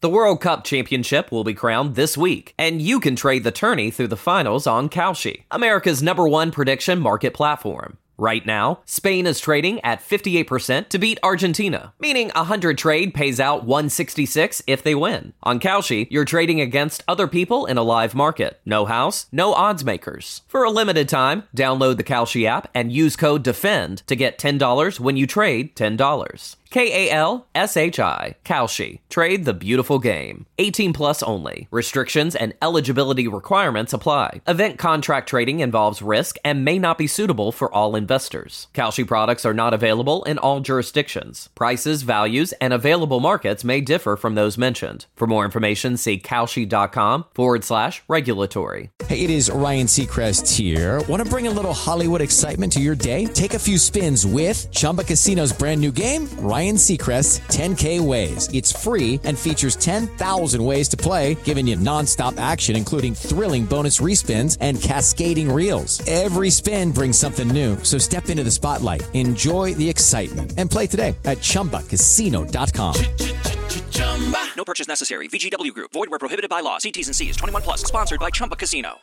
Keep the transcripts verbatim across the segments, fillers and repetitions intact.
The World Cup Championship will be crowned this week, and you can trade the tourney through the finals on Kalshi, America's number one prediction market platform. Right now, Spain is trading at fifty-eight percent to beat Argentina, meaning a one hundred trade pays out one sixty-six if they win. On Kalshi, you're trading against other people in a live market. No house, no odds makers. For a limited time, download the Kalshi app and use code DEFEND to get ten dollars when you trade ten dollars. K A L S H I, Kalshi. Trade the beautiful game. eighteen plus only. Restrictions and eligibility requirements apply. Event contract trading involves risk and may not be suitable for all investors. Kalshi products are not available in all jurisdictions. Prices, values, and available markets may differ from those mentioned. For more information, see Kalshi.com forward slash regulatory. Hey, it is Ryan Seacrest here. Want to bring a little Hollywood excitement to your day? Take a few spins with Chumba Casino's brand new game, Ryan Seacrest's ten K Ways. It's free and features ten thousand ways to play, giving you nonstop action, including thrilling bonus respins and cascading reels. Every spin brings something new. So step into the spotlight, enjoy the excitement, and play today at Chumba Casino dot com. No purchase necessary. V G W Group. Void where prohibited by law. See T's and C's. twenty-one plus. Sponsored by Chumba Casino.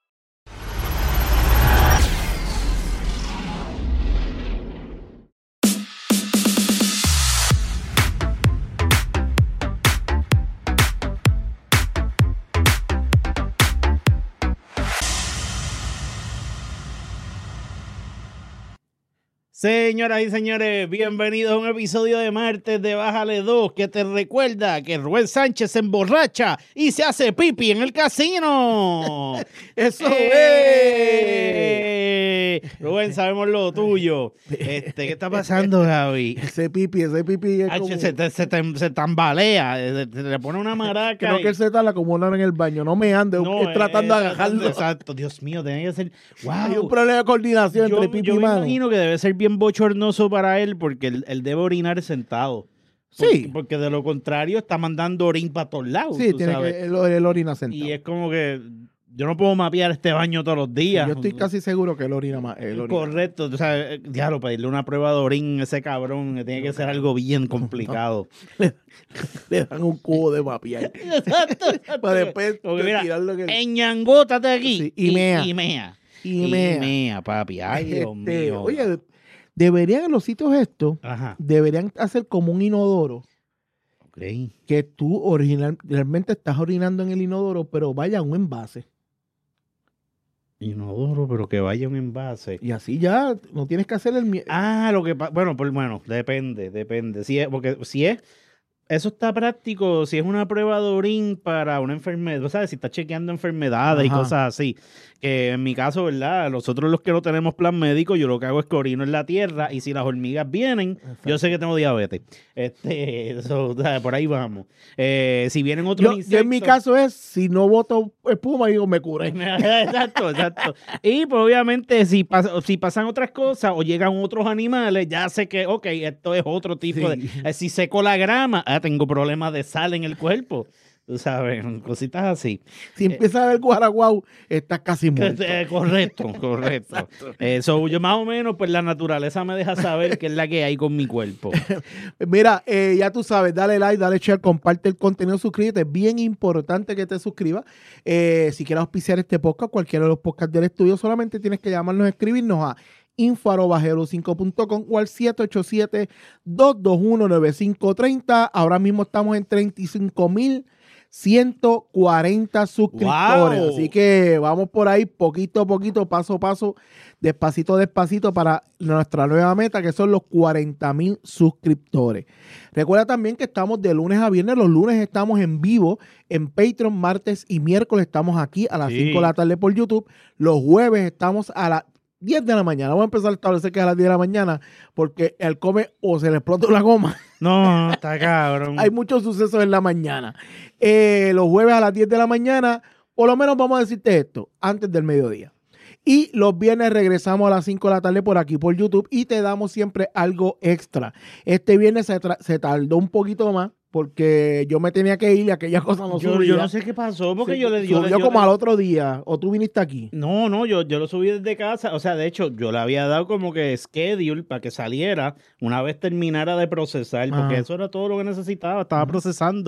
Señoras y señores, bienvenidos a un episodio de martes de Bájale dos, que te recuerda que Rubén Sánchez se emborracha y se hace pipi en el casino. ¡Eso ¡Eh! es! Rubén, sabemos lo tuyo. Este, ¿qué está pasando, Javi? Ese pipi, ese pipi es como... se, te, se, te, se tambalea, se, se le pone una maraca. Creo y... que él se tala como una en el baño, no me ande, no, es tratando de agajarlo. Exacto, Dios mío, tiene que ser... Wow. Hay un problema de coordinación yo, entre pipi yo y mano. Yo me imagino que debe ser bien bochornoso para él porque él, él debe orinar sentado. Porque, Sí. Porque de lo contrario está mandando orín para todos lados. Sí, tú tiene sabes. que el, el orina sentado. Y es como que yo no puedo mapear este baño todos los días. Yo estoy casi seguro que él orina más. Él orina. Correcto. O sea, diablo, pedirle una prueba de orín a ese cabrón que tiene que ser algo bien complicado. Le dan un cubo de mapear. Exacto. Para después Porque mira, tirarlo en el... enñangótate aquí. Sí, y mea. Y mea. Y Y mea. mea, papi. Ay, Dios Este, mío. Oye, deberían en los sitios estos, Ajá. deberían hacer como un inodoro. Ok. Que tú original, realmente estás orinando en el inodoro, pero vaya a un envase. Inodoro, pero que vaya un envase. Y así ya no tienes que hacer el... mie- Ah, lo que pasa, bueno, pues bueno, depende, depende. Si es, porque si es, eso está práctico, si es una prueba de orín para una enfermedad, ¿sabes? Si está chequeando enfermedades y Ajá. cosas así. Que en mi caso, ¿verdad? Nosotros los que no tenemos plan médico, yo lo que hago es que orino en la tierra y si las hormigas vienen, Exacto. yo sé que tengo diabetes. Este, eso, ¿sabes? Por ahí vamos. Eh, si vienen otros Yo, yo en mi insectos- caso es, si no boto espuma, digo, me curé. Exacto, exacto. Y pues obviamente si, pas- si pasan otras cosas o llegan otros animales, ya sé que, ok, esto es otro tipo Sí. de... eh, si seco la grama, ah, tengo problemas de sal en el cuerpo. Tú sabes, cositas así. Si empieza a ver guaraguau, estás casi muerto. Eh, correcto, correcto. Eso yo más o menos, pues la naturaleza me deja saber qué es la que hay con mi cuerpo. Mira, eh, ya tú sabes, dale like, dale share, comparte el contenido, suscríbete. Es bien importante que te suscribas. Eh, si quieres auspiciar este podcast, cualquiera de los podcasts del estudio, solamente tienes que llamarnos, escribirnos a info arroba hello cinco punto com o al siete ocho siete, dos dos uno, nueve cinco tres cero. Ahora mismo estamos en treinta y cinco mil ciento cuarenta suscriptores. ¡Wow! Así que vamos por ahí poquito a poquito, paso a paso, despacito, despacito para nuestra nueva meta, que son los cuarenta mil suscriptores. Recuerda también que estamos de lunes a viernes. Los lunes estamos en vivo en Patreon, martes y miércoles estamos aquí a las Sí. cinco de la tarde por YouTube. Los jueves estamos a las diez de la mañana. Vamos a empezar a establecer que es a las diez de la mañana porque el come o se le explota la goma. No, no, está cabrón. Hay muchos sucesos en la mañana. Eh, los jueves a las diez de la mañana, por lo menos vamos a decirte esto, antes del mediodía. Y los viernes regresamos a las cinco de la tarde por aquí por YouTube y te damos siempre algo extra. Este viernes se, tra- se tardó un poquito más porque yo me tenía que ir y aquella cosa no yo, subía. yo no sé qué pasó porque Se- yo le yo, subió yo como le- al otro día, o tú viniste aquí. No, no, yo, yo lo subí desde casa. O sea, de hecho, yo le había dado como que schedule para que saliera una vez terminara de procesar, porque Ajá. eso era todo lo que necesitaba. Estaba procesando.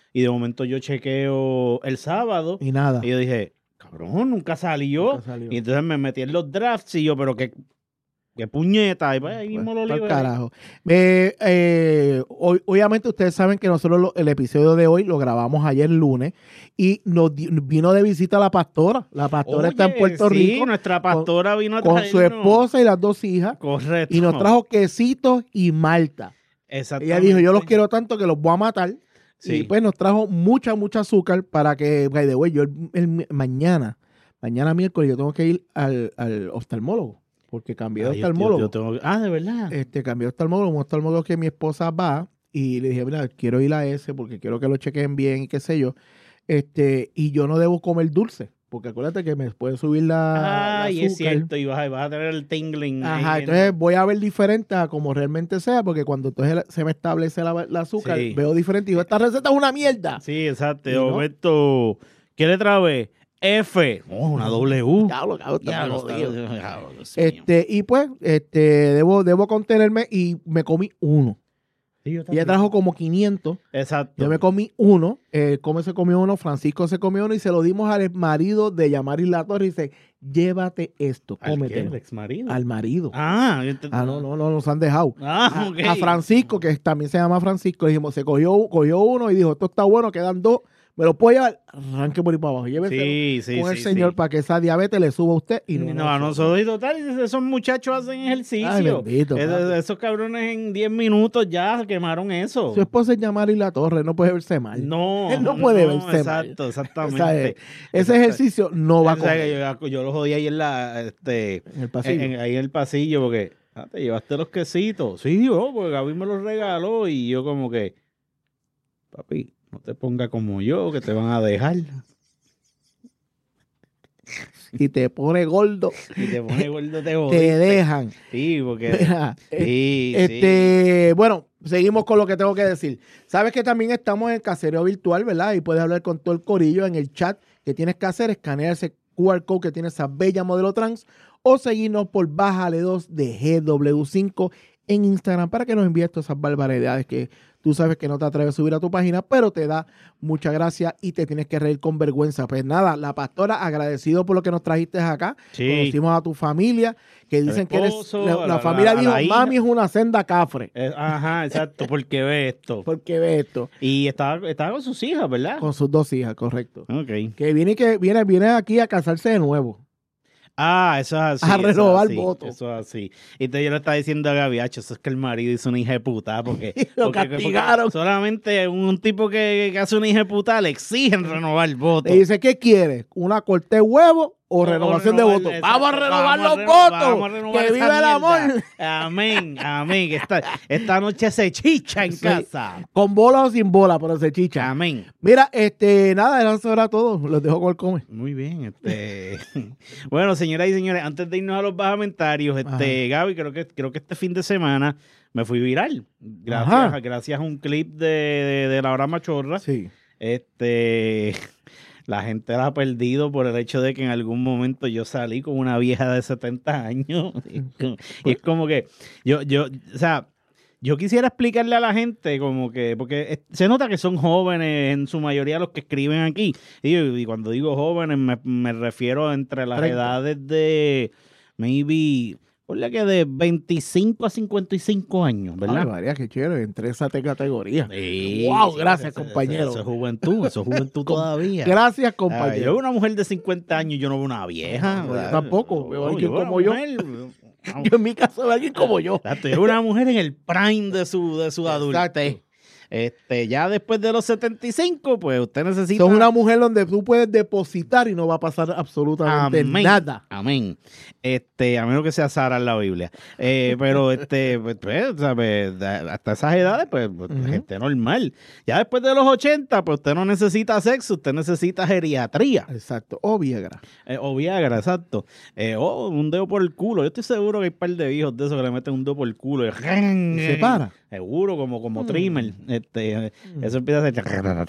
y de momento yo chequeo el sábado Y nada. y yo dije, cabrón, nunca salió. Nunca salió. Y entonces me metí en los drafts y yo, pero qué, qué puñeta. Y pues ahí mismo lo Pa'l liberé. carajo. Eh, eh, hoy- obviamente ustedes saben que nosotros lo- el episodio de hoy lo grabamos ayer lunes y nos di- vino de visita la pastora. La pastora está en Oye, Puerto sí, Rico nuestra pastora vino a con su traernos. esposa y las dos hijas Correcto. y nos trajo quesitos y malta. Ella dijo, yo los quiero tanto que los voy a matar. Sí. Y pues nos trajo mucha, mucha azúcar para que, by the way, yo el, el- mañana, mañana miércoles yo tengo que ir al, al oftalmólogo, porque cambié de Ay, yo- oftalmólogo. yo tengo- Ah, de verdad. Este, cambié de oftalmólogo, un oftalmólogo que mi esposa va, y le dije, mira, quiero ir a ese porque quiero que lo chequen bien y qué sé yo. Este, y yo no debo comer dulce, porque acuérdate que me puede subir la, Ay, la es azúcar. cierto, y vas a, vas a tener el tingling. Ajá, ahí en- entonces voy a ver diferente a como realmente sea, porque cuando entonces la- se me establece la, la azúcar, Sí. veo diferente y digo, esta receta es una mierda. Sí, exacto. ¿Y De no? momento, ¿qué letra B? F. Oh, una W. Diablo, cabrón, está Diablo, bien jodido. está- diablo, Dios mío. Este, y pues, este, debo, debo contenerme y me comí uno. Sí, yo Ella también. trajo como quinientos. Exacto. Yo me comí uno, eh, Come se comió uno, Francisco se comió uno y se lo dimos al marido de Yamari La Torre y dice, llévate esto, ¿Al qué? cómetelo. ¿El ex marido? Al marido. Ah, yo te- Ah, no, no, no, nos han dejado. Ah, A, ok. a Francisco, que también se llama Francisco, le dijimos, se cogió, cogió uno y dijo, esto está bueno, quedan dos, me lo puedo llevar, arranque por ahí para abajo, llévese Sí, sí, con el sí, señor sí. para que esa diabetes le suba a usted y no, No, a nosotros y total, esos muchachos hacen ejercicio. Ay, bendito, Es- papi. esos cabrones en diez minutos ya quemaron eso. Su esposa es Yamari La Torre, no puede verse mal. No, Él no puede verse mal. Exacto, O exactamente. sea, eh, ese ejercicio no va a O sea, que comer yo, yo lo jodí ahí en la, este, en el pasillo. en- en- ahí en el pasillo porque, ah, te llevaste los quesitos. Sí, yo, porque Gaby me los regaló y yo como que, papi, no te pongas como yo, que te van a dejar. Y te pone gordo, Y te pone gordo, te te jodiste. dejan. Sí, porque, Mira, sí, sí. Este, bueno, seguimos con lo que tengo que decir. Sabes que también estamos en casereo virtual, ¿verdad? Y puedes hablar con todo el corillo en el chat. Que tienes que hacer escanear ese Q R code que tiene esa bella modelo trans o seguirnos por Bájale dos de G W cinco en Instagram para que nos envíes todas esas barbaridades que tú sabes que no te atreves a subir a tu página, pero te da mucha gracia y te tienes que reír con vergüenza. Pues nada, la pastora, agradecido por lo que nos trajiste acá. Sí. Conocimos a tu familia, que dicen que eres... esposo, La, a la la- familia a dijo, la hija. mami es una senda cafre. Eh, ajá, exacto, porque ve esto. Porque ve esto. Y estaba, estaba con sus hijas, ¿verdad? Con sus dos hijas, correcto. Ok. Que viene, que viene, viene aquí a casarse de nuevo. Ah, eso es así. A eso es renovar así, votos. Eso es así. Y entonces yo le estaba diciendo a Gaby, "Acho, eso es que el marido hizo una hija de puta, porque, Lo porque- porque castigaron. solamente un tipo que, que hace una hija de puta le exigen renovar votos. Le dice, ¿qué quiere? ¿Una corte de huevo o, renovación de renovar- votos? exacto, Vamos a renovar vamos a los reno- votos. vamos a renovar Que esa vive el amor. mierda. Amén, amén. que Esta, esta noche se chicha en Sí. casa. Con bola o sin bola, pero se chicha. Amén. Mira, este, nada, eso era todo. Los dejo con el come. Muy bien, este bueno, señoras y señores, antes de irnos a los bajamentarios, este Gaby, creo que creo que este fin de semana me fui viral. Gracias, Ajá. gracias a un clip de, de, de la hora machorra. Sí. Este la gente la ha perdido por el hecho de que en algún momento yo salí con una vieja de setenta años. Y es como, y es como que yo, yo, o sea, yo quisiera explicarle a la gente como que, porque es- se nota que son jóvenes en su mayoría los que escriben aquí. Y, y cuando digo jóvenes me, me refiero entre las treinta. edades de maybe, ponle que de veinticinco a cincuenta y cinco años, ¿verdad? Ay, María, qué chévere. Entre esas categorías. Sí, Wow, sí, gracias, eso- eso- compañero. Eso es juventud, eso es juventud Com- todavía. Gracias, Ah, yo veo compañero. una mujer de cincuenta años y yo no veo una vieja. No, yo ¿verdad? tampoco, veo a alguien veo una como yo. mujer- Yo en mi caso veo a alguien como yo. Exacto, yo veo una mujer en el prime de su, de su adultez. Exacto. Este, ya después de los setenta y cinco, pues usted necesita... Son una mujer donde tú puedes depositar y no va a pasar absolutamente Amén. nada. Amén. Este, a menos que sea Sara en la Biblia. Eh, pero este, pues, pues, ¿sabe? Hasta esas edades, pues, pues, Ujú. gente normal. Ya después de los ochenta, pues usted no necesita sexo, usted necesita geriatría. Exacto. O Viagra. Eh, o Viagra, exacto. Eh, o un dedo por el culo. Yo estoy seguro que hay un par de viejos de esos que le meten un dedo por el culo y, Y se para. seguro, como, como Mm. trimmer. Este, eso empieza a hacer.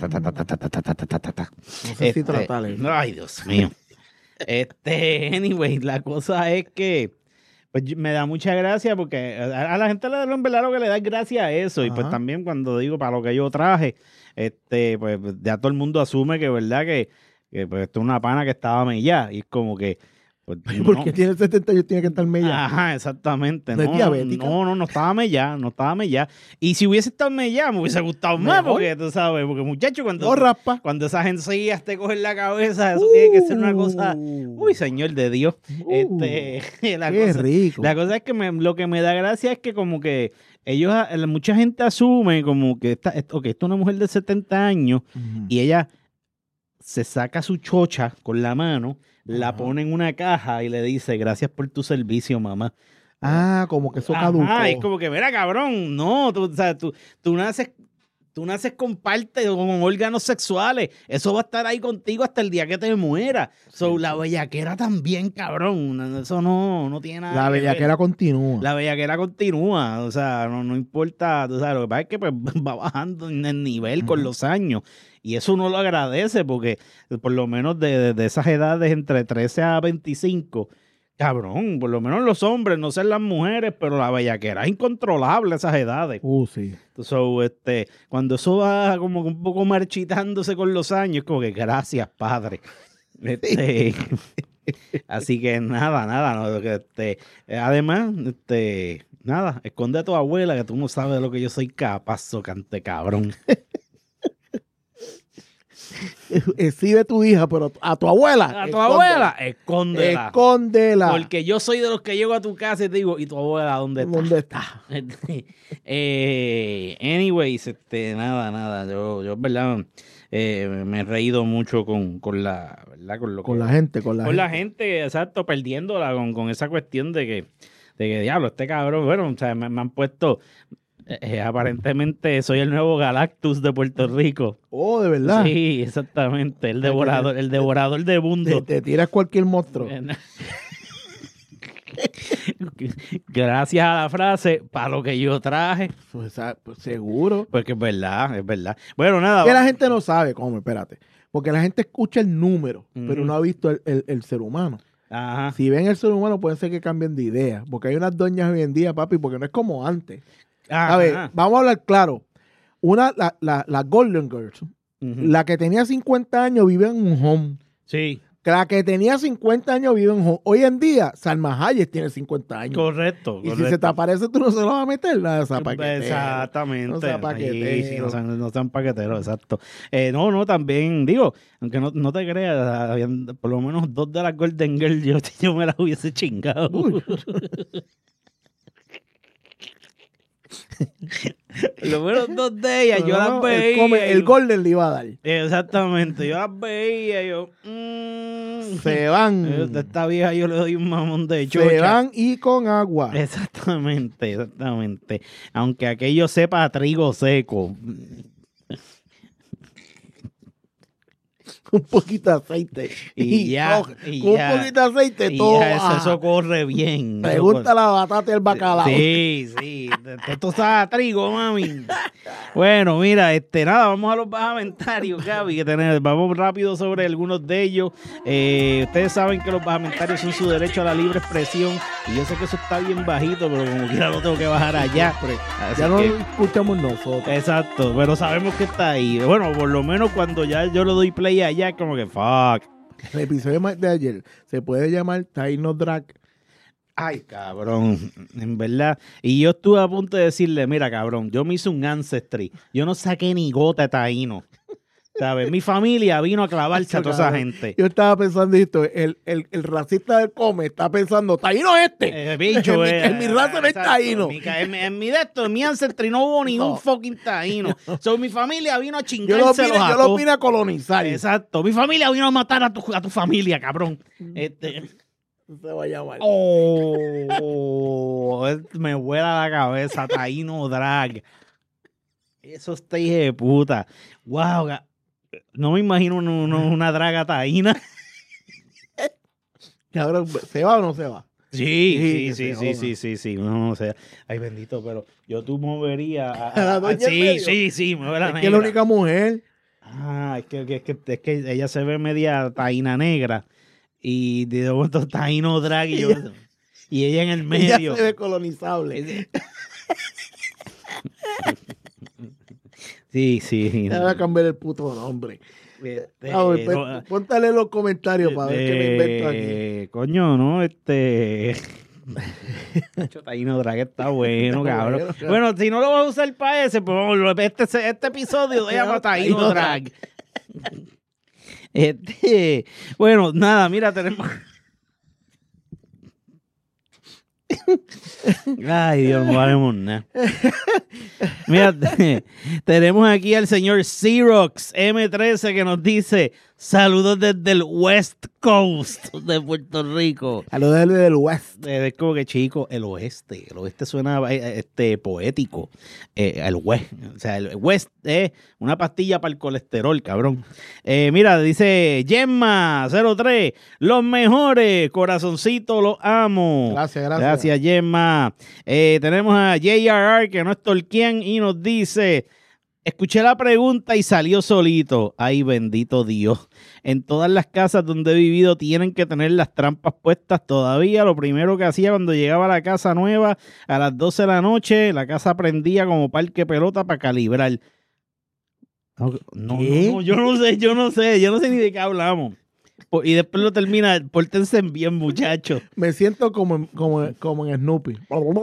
No sé si Este, tratarle. Ay, Dios mío. Este, anyway, la cosa es que, Pues yo- me da mucha gracia porque a, a la gente le, en verdad lo que le da es gracia a eso. Y pues Ajá. también cuando digo para lo que yo traje, este, pues ya todo el mundo asume que verdad que, que pues esto es una pana que estaba mellada. Y es como que pues, Porque no. tiene setenta años, tiene que estar media. Ajá, exactamente. ¿No es No, diabética? no, no, no estaba mellada, no estaba mellada. Y si hubiese estado mellada, me hubiese gustado más, Mejor. porque tú sabes, porque muchacho, cuando, No raspa. cuando esas encías te cogen la cabeza, eso tiene que ser una cosa. Uy, señor de Dios. Uh, Este, la qué cosa, rico. la cosa es que me- lo que me da gracia es que como que ellos, eh, mucha gente asume como que esta, esto, okay, esto es una mujer de setenta años Ujú. y ella se saca su chocha con la mano, la Ajá. pone en una caja y le dice, gracias por tu servicio, mamá. Ah, como que eso caducó. Ajá, es como que, mira, cabrón, no, tú, o sea, tú, tú naces... Tú naces con partes, con órganos sexuales. Eso va a estar ahí contigo hasta el día que te mueras. So, la bellaquera también, cabrón. No, eso no, no tiene nada La que ver. bellaquera continúa. La bellaquera continúa. O sea, no, no importa. Tú sabes, lo que pasa es que pues, va bajando en el nivel con los años. Y eso uno lo agradece porque por lo menos de, de- de esas edades entre trece a veinticinco, cabrón, por lo menos los hombres, no sé las mujeres, pero la bellaquera es incontrolable a esas edades. Uh, sí. So, este, cuando eso va como un poco marchitándose con los años, como que gracias, padre. Este, así que nada, nada. No, que, este, eh, además, este, nada, esconde a tu abuela que tú no sabes de lo que yo soy capaz, socante cabrón. Exhibe tu hija, pero a tu abuela. A tu escóndela. abuela, escóndela. Escóndela. Porque yo soy de los que llego a tu casa y te digo, ¿y tu abuela dónde está? ¿Dónde está? eh, anyways, este, nada, nada. Yo, yo verdad, eh, me he reído mucho con, con la, ¿verdad? Con, lo Con que- la gente, con la con gente. la gente, exacto, perdiéndola con, con esa cuestión de que, de que, diablo, este cabrón, bueno, o sea, me, me han puesto, eh, eh, aparentemente soy el nuevo Galactus de Puerto Rico. Oh, de verdad. Sí, exactamente, el devorador, el devorador de Te, mundo. te tiras cualquier monstruo. Gracias a la frase, para lo que yo traje, Pues, ah, pues, seguro. porque es verdad, es verdad. Bueno, nada. Que la gente no sabe cómo, espérate. Porque la gente escucha el número, pero Ujú. no ha visto el, el- el ser humano. Ajá. Si ven el ser humano, puede ser que cambien de idea. Porque hay unas doñas hoy en día, papi, porque no es como antes. Ajá. A ver, vamos a hablar claro. Una, la, la, la Golden Girls, Ujú. la que tenía cincuenta años vive en un home. Sí, La que tenía cincuenta años vive en un home. Hoy en día, Salma Hayek tiene cincuenta años. correcto. Y correcto. si se te aparece, tú no se lo vas a meter. La zapaquetera. Exactamente. No sea Sí, paquetero. sí, no sean, no sean paqueteros, exacto. Eh, no, no, también, digo, aunque no, no te creas, habían por lo menos dos de las Golden Girls yo, yo me las hubiese chingado. Uy. Por lo menos dos de ellas, yo No, las no, veía. el, come- y- el Golden le iba a dar. Exactamente, yo las veía y yo... mm, Se van. a esta vieja yo le doy un mamón de chocha. Se van y con agua. Exactamente, exactamente. Aunque aquello sepa a trigo seco. Un poquito de aceite. Y ya, coge- y con ya. un poquito de aceite, Y todo. ya eso, baja. eso corre bien. Eso Pregunta la batata y el bacalao. corre- Sí, sí. Esto sabe a trigo, mami. Bueno, mira, este, nada, vamos a los bajamentarios, Gaby, que tenemos. Vamos rápido sobre algunos de ellos. Eh, ustedes saben que los bajamentarios son su derecho a la libre expresión. Y yo sé que eso está bien bajito, pero como quiera lo tengo que bajar allá. Así Ya no que- lo escuchamos nosotros. Exacto, pero sabemos que está ahí. Bueno, por lo menos cuando ya yo le doy play allá, como que fuck. El episodio de ayer se puede llamar Taino Drag. Ay, cabrón, en verdad. Y yo estuve a punto de decirle, mira, cabrón, yo me hice un ancestry. Yo no saqué ni gota de taíno. ¿Sabes? Mi familia vino a clavarse a toda esa Cabrón. gente. Yo estaba pensando esto, el, el, el racista del come está pensando, Taino este. Eh, bicho, en, mi, eh, en mi raza no es exacto, taíno. En mi, ca- en mi- en mi de esto, en mi ancestry no hubo ningún No. fucking taíno. So, mi familia vino a Yo lo chingárselos vine, a yo lo todos. vine a colonizar. Exacto. Mi familia vino a matar a tu, a tu familia, cabrón. Este... Se va a llamar. Oh, me vuela la cabeza, Taíno Drag. Eso está hija de puta. Wow, ga- no me imagino una, una, una draga taína. Cabrón, ¿se va o no se va? Sí, sí, Sí, sí, que se sí, joda. sí, sí, sí. No, o sea, ay, bendito, pero yo tú movería a, ¿A la doña en sí, medio? sí, sí, mueve la Es que es la única mujer. Ah, es que, es, que, es que ella se ve media taína negra y de momento taíno drag y yo... y ella en el Ella medio. se ve colonizable. Sí, sí. Ya voy a cambiar el puto nombre. Este, Ah, pues, no, póntale los comentarios para ver qué me invento aquí. eh, coño, no, este. Nacho, Taíno Drag está bueno, Está cabrón. bueno, cabrón. Bueno, si no lo vas a usar para ese, pues vamos, este, este episodio se llama Taíno Taíno Drag. Este, bueno, nada, mira, tenemos. Ay, Dios, no valemos nada. Mira, te- tenemos aquí al señor Xerox M trece que nos dice: saludos desde el West Coast de Puerto Rico. A lo del, del West. Eh, Es como que, chico, el oeste. El oeste suena eh, este, poético. Eh, el West. O sea, el West es una pastilla para el colesterol, cabrón. Eh, mira, dice Gemma cero tres. Los mejores. Corazoncito, los amo. Gracias, gracias. Gracias, Gemma. Eh, tenemos a J R R que no es Tolkien y nos dice: escuché la pregunta y salió solito. Ay, bendito Dios. En todas las casas donde he vivido tienen que tener las trampas puestas todavía. Lo primero que hacía cuando llegaba a la casa nueva a las doce de la noche, la casa prendía como parque pelota para calibrar. No, no, ¿Qué? no, yo no sé, yo no sé, yo no sé ni de qué hablamos. Po- Y después lo termina, pórtense bien, muchachos. Me siento como, en- como, en- como en Snoopy.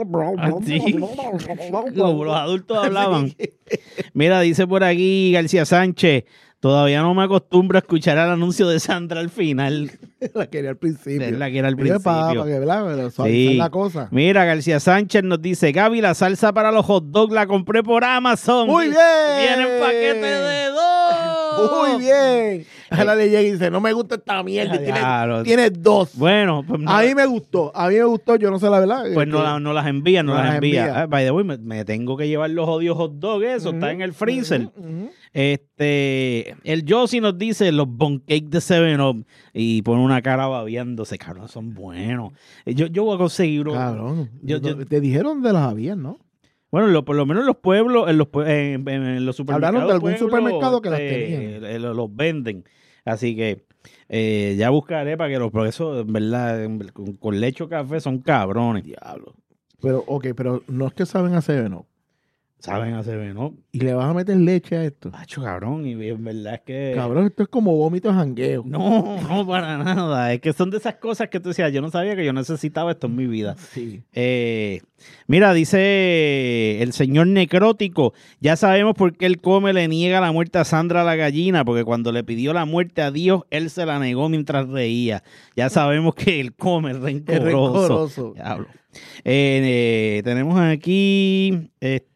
sí. Como los adultos hablaban. Mira, dice por aquí García Sánchez: todavía no me acostumbro a escuchar el anuncio de Sandra al final. La quería al principio. Es la que era al Mira, Para, principio. para que ¿verdad? Pero suavizar Sí. la cosa. Mira, García Sánchez nos dice: Gaby, la salsa para los hot dogs la compré por Amazon. ¡Muy bien! Vienen paquetes de dos. Muy bien. Ahora le llega y dice, no me gusta esta mierda. y Tiene, Claro. tiene dos. Bueno, pues no, A mí me gustó. A mí me gustó. Yo no sé la verdad. pues eh, no, que- la- no las envía, no, no las las envía. envía. Ah, by the way, me, me tengo que llevar los odios hot dogs, eso está Ujú, en el freezer. ujú, ujú. Este, el Josie nos dice los bon cake de seven up y pone una cara babeándose, cabrón, son buenos. Yo, yo voy a conseguir uno. Cabrón. Yo- yo- Te dijeron de las habían, ¿no? Bueno, lo- por lo menos en los pueblos, en los, pue- en, en- en los supermercados. Hablaron de algún pueblos, supermercado que las este, tenían. eh, Los, los venden. Así que eh, ya buscaré para que los, porque eso, en verdad, en- con, con leche o café son cabrones. Diablo. Pero, ok, pero no es que saben hacer, ¿no? Saben hacer, ¿no? Y le vas a meter leche a esto. Macho, cabrón, y en verdad es que... Cabrón, esto es como vómito de jangueo. No, no, para nada. Es que son de esas cosas que tú decías, yo no sabía que yo necesitaba esto en mi vida. Sí. Eh, mira, dice el señor necrótico: ya sabemos por qué el come le niega la muerte a Sandra la gallina, porque cuando le pidió la muerte a Dios, él se la negó mientras reía. Ya sabemos que el come es Es rencoroso. rencoroso. Diablo. Eh, eh, tenemos aquí,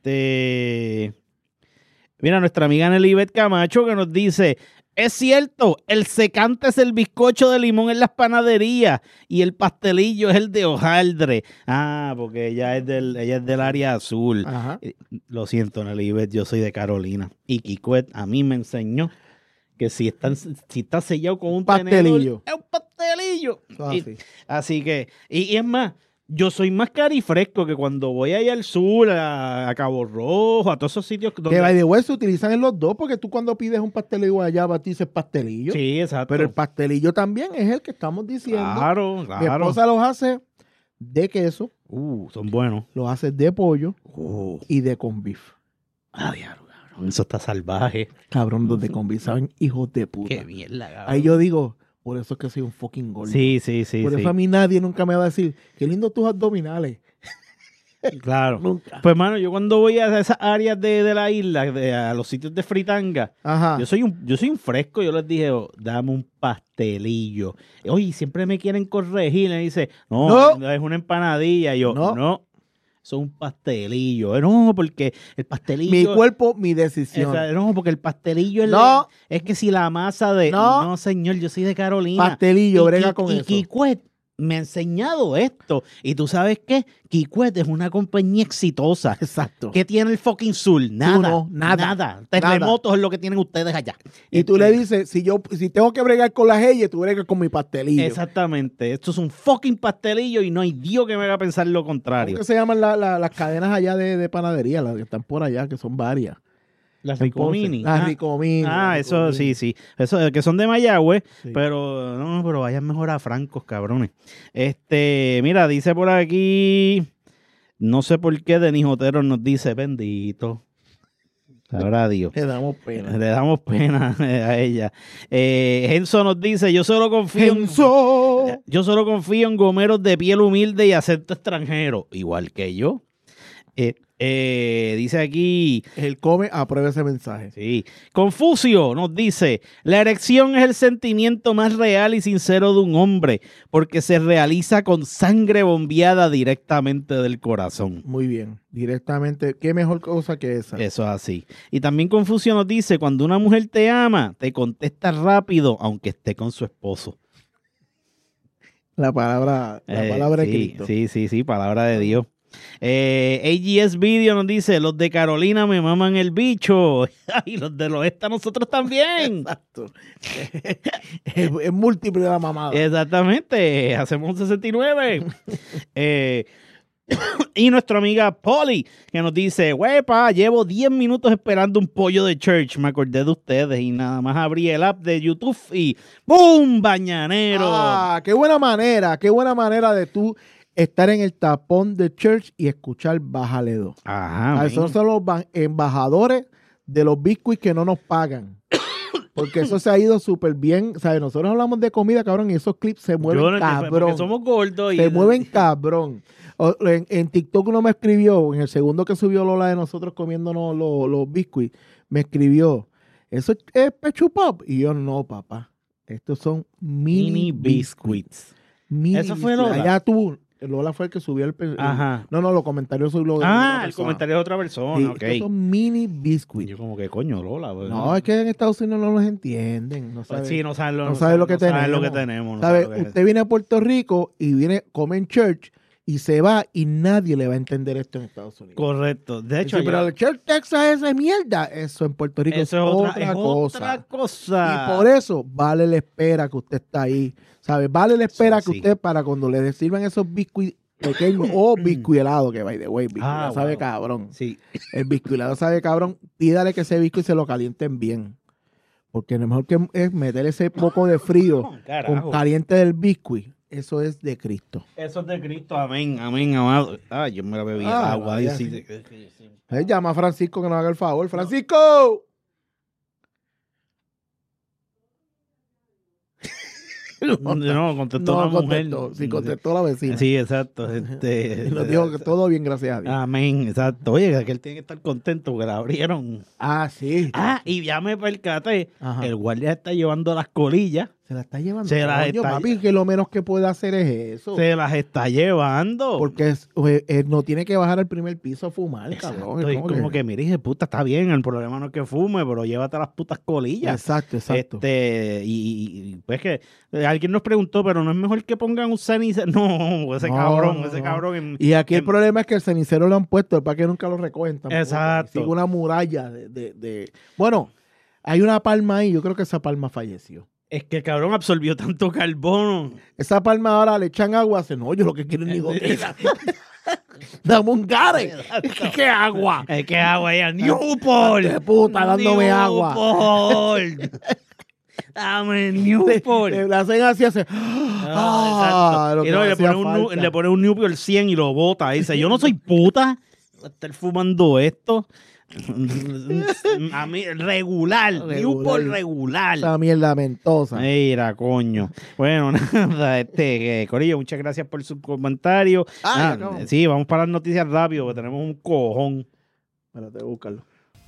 este, mira, nuestra amiga Nelibet Camacho que nos dice: es cierto, el secante es el bizcocho de limón en las panaderías y el pastelillo es el de hojaldre. Ah, porque ella es del, ella es del área azul. Ajá. Eh, Lo siento, Nelibet, yo soy de Carolina. Y Kikwet a mí me enseñó que si, están, si está sellado con un Pastelillo. tenedor, es un pastelillo. Eso Y- es así. Así que, y, y es más, yo soy más carifresco que cuando voy allá al sur, a, a Cabo Rojo, a todos esos sitios donde... Que by the way se utilizan en los dos, porque tú cuando pides un pastelillo allá, tú dices pastelillo. Sí, exacto. Pero el pastelillo también es el que estamos diciendo. Claro, Mi claro. esposa los hace de queso, Uh, son buenos. los hace de pollo Uh, y de con beef. ah, diablo, cabrón. Eso está salvaje. Cabrón, los de con beef saben hijos de puta. Qué mierda, cabrón. Ahí yo digo, por eso es que soy un fucking gordo. Sí, sí, sí, por sí. eso a mí nadie nunca me va a decir, qué lindo tus abdominales. Claro. Nunca. Pues, mano, yo cuando voy a esas áreas de, de la isla, de, a los sitios de fritanga, Ajá. yo soy un yo soy un fresco. Yo les dije: oh, dame un pastelillo. Oye, siempre me quieren corregir. Le dice: no, No. no, es una empanadilla. Y yo, No. no, eso es un pastelillo. Eh, No, porque el pastelillo... Mi cuerpo, mi decisión. Esa- no, porque el pastelillo es, No. la- es que si la masa de... No. No, señor, yo soy de Carolina. Pastelillo, Y brega Ki- con y eso. Kikwet me ha enseñado esto. Y tú sabes qué, Kikwet es una compañía exitosa. Exacto. ¿Qué tiene el fucking sur? Nada. no, nada. Nada. Terremotos es lo que tienen ustedes allá. Y tú le dices, si yo si tengo que bregar con las leyes, tú bregas con mi pastelillo. Exactamente. Esto es un fucking pastelillo y no hay Dios que me haga pensar lo ¿Cómo contrario. que se llaman la- la- las cadenas allá de, de panadería, las que están por allá, que son varias? Las En Rico Ponce. Mini. Las Ah, Rico Mini. Ah, las eso Rico sí, Mini. sí. Eso que son de Mayagüez, Sí. pero no, pero vayan mejor a Francos, cabrones. Este, mira, dice por aquí, no sé por qué Denis Otero nos dice bendito. Sabrá Dios. Le damos pena. Le damos pena a ella. Eh, Enzo nos dice, yo solo confío en, Enzo. yo solo confío en gomeros de piel humilde y acento extranjero, igual que yo. Eh, eh, dice aquí, El come aprueba ese mensaje. sí. Confucio nos dice, la erección es el sentimiento más real y sincero de un hombre, porque se realiza con sangre bombeada directamente del corazón. Muy bien. Directamente. ¿Qué mejor cosa que esa? Eso es así. Y también Confucio nos dice, cuando una mujer te ama, te contesta rápido, aunque esté con su esposo. La palabra, la Eh, palabra de sí, Cristo. sí, sí, sí, palabra de Dios. Eh, A G S Video nos dice, los de Carolina me maman el bicho. Y los del oeste a nosotros también. Exacto. es, es múltiple la mamada. Exactamente, hacemos un sesenta y nueve. eh, y nuestra amiga Polly, que nos dice, huepa, llevo diez minutos esperando un pollo de church. Me acordé de ustedes y nada más abrí el app de YouTube y ¡boom! Bañanero. Ah, qué buena manera, qué buena manera de tú estar en el tapón de church y escuchar Bájale dos. Ajá. Ah, esos son los ba- embajadores de los biscuits que no nos pagan. Porque eso se ha ido súper bien. ¿Sabes? Nosotros hablamos de comida, cabrón, y esos clips se mueven Yo no- cabrón. porque somos gordos. Y, Se mueven cabrón. O- En, en TikTok uno me escribió, en el segundo que subió Lola de nosotros comiéndonos los, los biscuits, me escribió, ¿eso es Pechu Pop? Y yo, no, papá. Estos son mini, Mini biscuits. biscuits. Mini ¿Eso fue biscuits. Lola? Allá tú. Lola fue el que subió el... el- Ajá. No, no, los comentarios son los de Ah, otra el persona. comentario de otra persona. Sí, ok. estos son mini biscuits. Yo como que coño, Lola. pues, No, es que en Estados Unidos no los entienden. No Pues saben. sí, no saben lo, no sabe lo que no saben tenemos. lo que tenemos. no ¿Sabe? saben lo que- Usted viene a Puerto Rico y viene, come en church y se va y nadie le va a entender esto en Estados Unidos. Correcto. De hecho, Sí, pero allá- el Church Texas es de mierda. Eso en Puerto Rico eso es es otra, otra, es cosa. otra cosa. Y por eso vale la espera que usted está ahí. ¿Sabe? Vale la espera Eso que sí. usted para cuando le sirvan esos biscuits pequeños o biscuit helado, que by the way, biscuit Ah, helado sabe wow. cabrón. Sí. El biscuit helado sabe cabrón. Pídale que ese biscuit se lo calienten bien. Porque lo mejor que es meter ese poco de frío Carajo. con caliente del biscuit. Eso es de Cristo. Eso es de Cristo, amén, amén, amado. Ah, yo me la bebí el Ah, agua. vaya, Dios, sí, sí. sí, sí, sí. Eh, llama a Francisco que nos haga el favor. ¡Francisco! No, contestó No, una mujer. contestó. Sí, contestó la vecina. Sí, exacto. Este, Y nos dijo que todo bien, gracias a Dios. Amén, exacto. Oye, que él tiene que estar contento porque la abrieron. Ah, sí. Ah, y ya me percaté. Ajá. El guardia está llevando las colillas. Se la está llevando. Se las Coño, está- papi, que lo menos que puede hacer es eso. Se las está llevando. Porque es- eh, eh, no tiene que bajar al primer piso a fumar, Exacto, cabrón. y Es como, que, mire, dije, puta, está bien, el problema no es que fume, pero llévate las putas colillas. Exacto, exacto. Este, y, y, pues que eh, alguien nos preguntó, pero no es mejor que pongan un cenicero. No, ese No, cabrón, no, ese no. cabrón. en- Y aquí el en- problema es que el cenicero lo han puesto para que nunca lo recogen tampoco. Exacto. Sigue una muralla de, de, de- Bueno, hay una palma ahí. Yo creo que esa palma falleció. Es que el cabrón absorbió tanto carbono. Esa palma ahora le echan agua. Hace, no, yo lo que quiero es nicotina. Dame un gare. ¿Qué agua? Es que agua ya, Newport. De puta, dándome agua. Newport. Dame Newport. Le, le hacen así, hace. Ah, Ah, lo exacto. Y que no, me le hacía pone, un, nu- falta. le pone un Newport cien y lo bota. Dice, yo no soy puta. Voy a estar fumando esto. A mí, regular. Regular. Newport regular. Esa mierda mentosa. Mira, coño. Bueno, nada, este, eh, Corillo, muchas gracias por su comentario. Ah, Ah, ya acabamos. sí, vamos para las noticias rápido, que tenemos un cojón. Espérate, búscalo.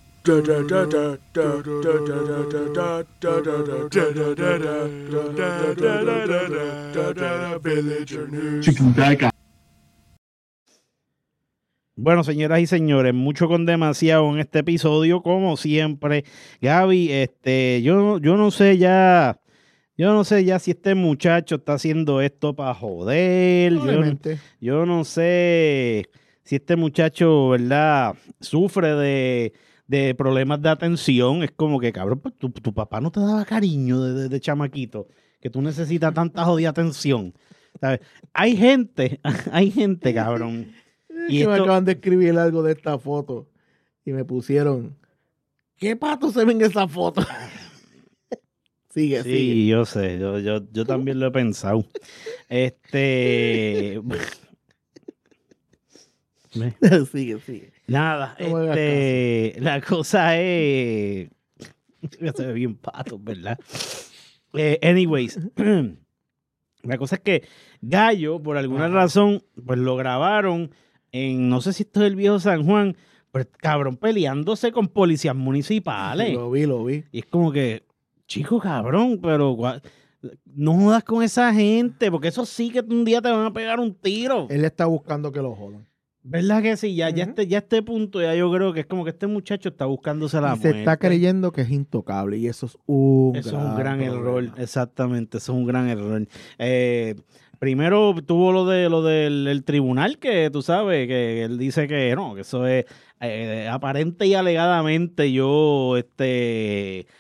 Bueno, señoras y señores, mucho con demasiado en este episodio, como siempre. Gaby, este, yo, yo no sé ya, yo no sé ya si este muchacho está haciendo esto para joder. Yo, no- Probablemente. yo no sé si este muchacho, ¿verdad?, sufre de, de problemas de atención. Es como que, cabrón, pues, tu, tu papá no te daba cariño de, de- de chamaquito, que tú necesitas tanta jodida atención. ¿Sabes? Hay gente, hay gente, cabrón. Y Y me esto- acaban de escribir algo de esta foto y me pusieron ¿Qué pato se ve en esa foto? Sigue, Sí, sigue. yo sé, yo, yo, yo también lo he pensado. Este. Ve, sigue, sigue. Nada, No me hagas este. La cosa es. Ya se ve bien pato, ¿verdad? Eh, anyways, la cosa es que Gallo, por alguna Ajá. razón, pues lo grabaron en, no sé si esto es el viejo San Juan, pero cabrón, peleándose con policías municipales. Lo vi, lo vi. Y es como que, chico, cabrón, pero gua- no jodas con esa gente, porque eso sí que un día te van a pegar un tiro. Él está buscando que lo jodan. ¿Verdad que sí? Ya, ya, Ujú. este, ya este punto, ya yo creo que es como que este muchacho está buscándose la Y se muerte. está creyendo que es intocable y eso es un Eso es gran un gran problema. error, exactamente, eso es un gran error. Eh, primero tuvo lo de lo del el tribunal, que tú sabes, que él dice que no, que eso es eh, aparente y alegadamente yo este eh,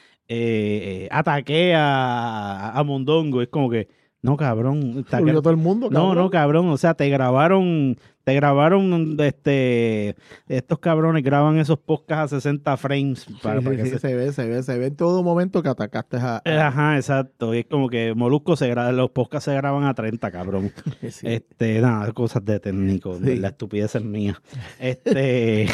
eh, ataqué a, a Mondongo. Es como que, no, cabrón. está Lo que- vio todo el mundo, no, cabrón. no, cabrón, o sea, te grabaron, te grabaron, este, estos cabrones graban esos podcasts a sesenta frames para, Sí, para sí, que sí, se... se ve, se ve, se ve en todo momento que atacaste a... Eh, a- Ajá, exacto. Y es como que Molusco se graba, los podcasts se graban a treinta, cabrón. Sí. Este, nada, cosas de técnico, Sí. la estupidez es mía. Este,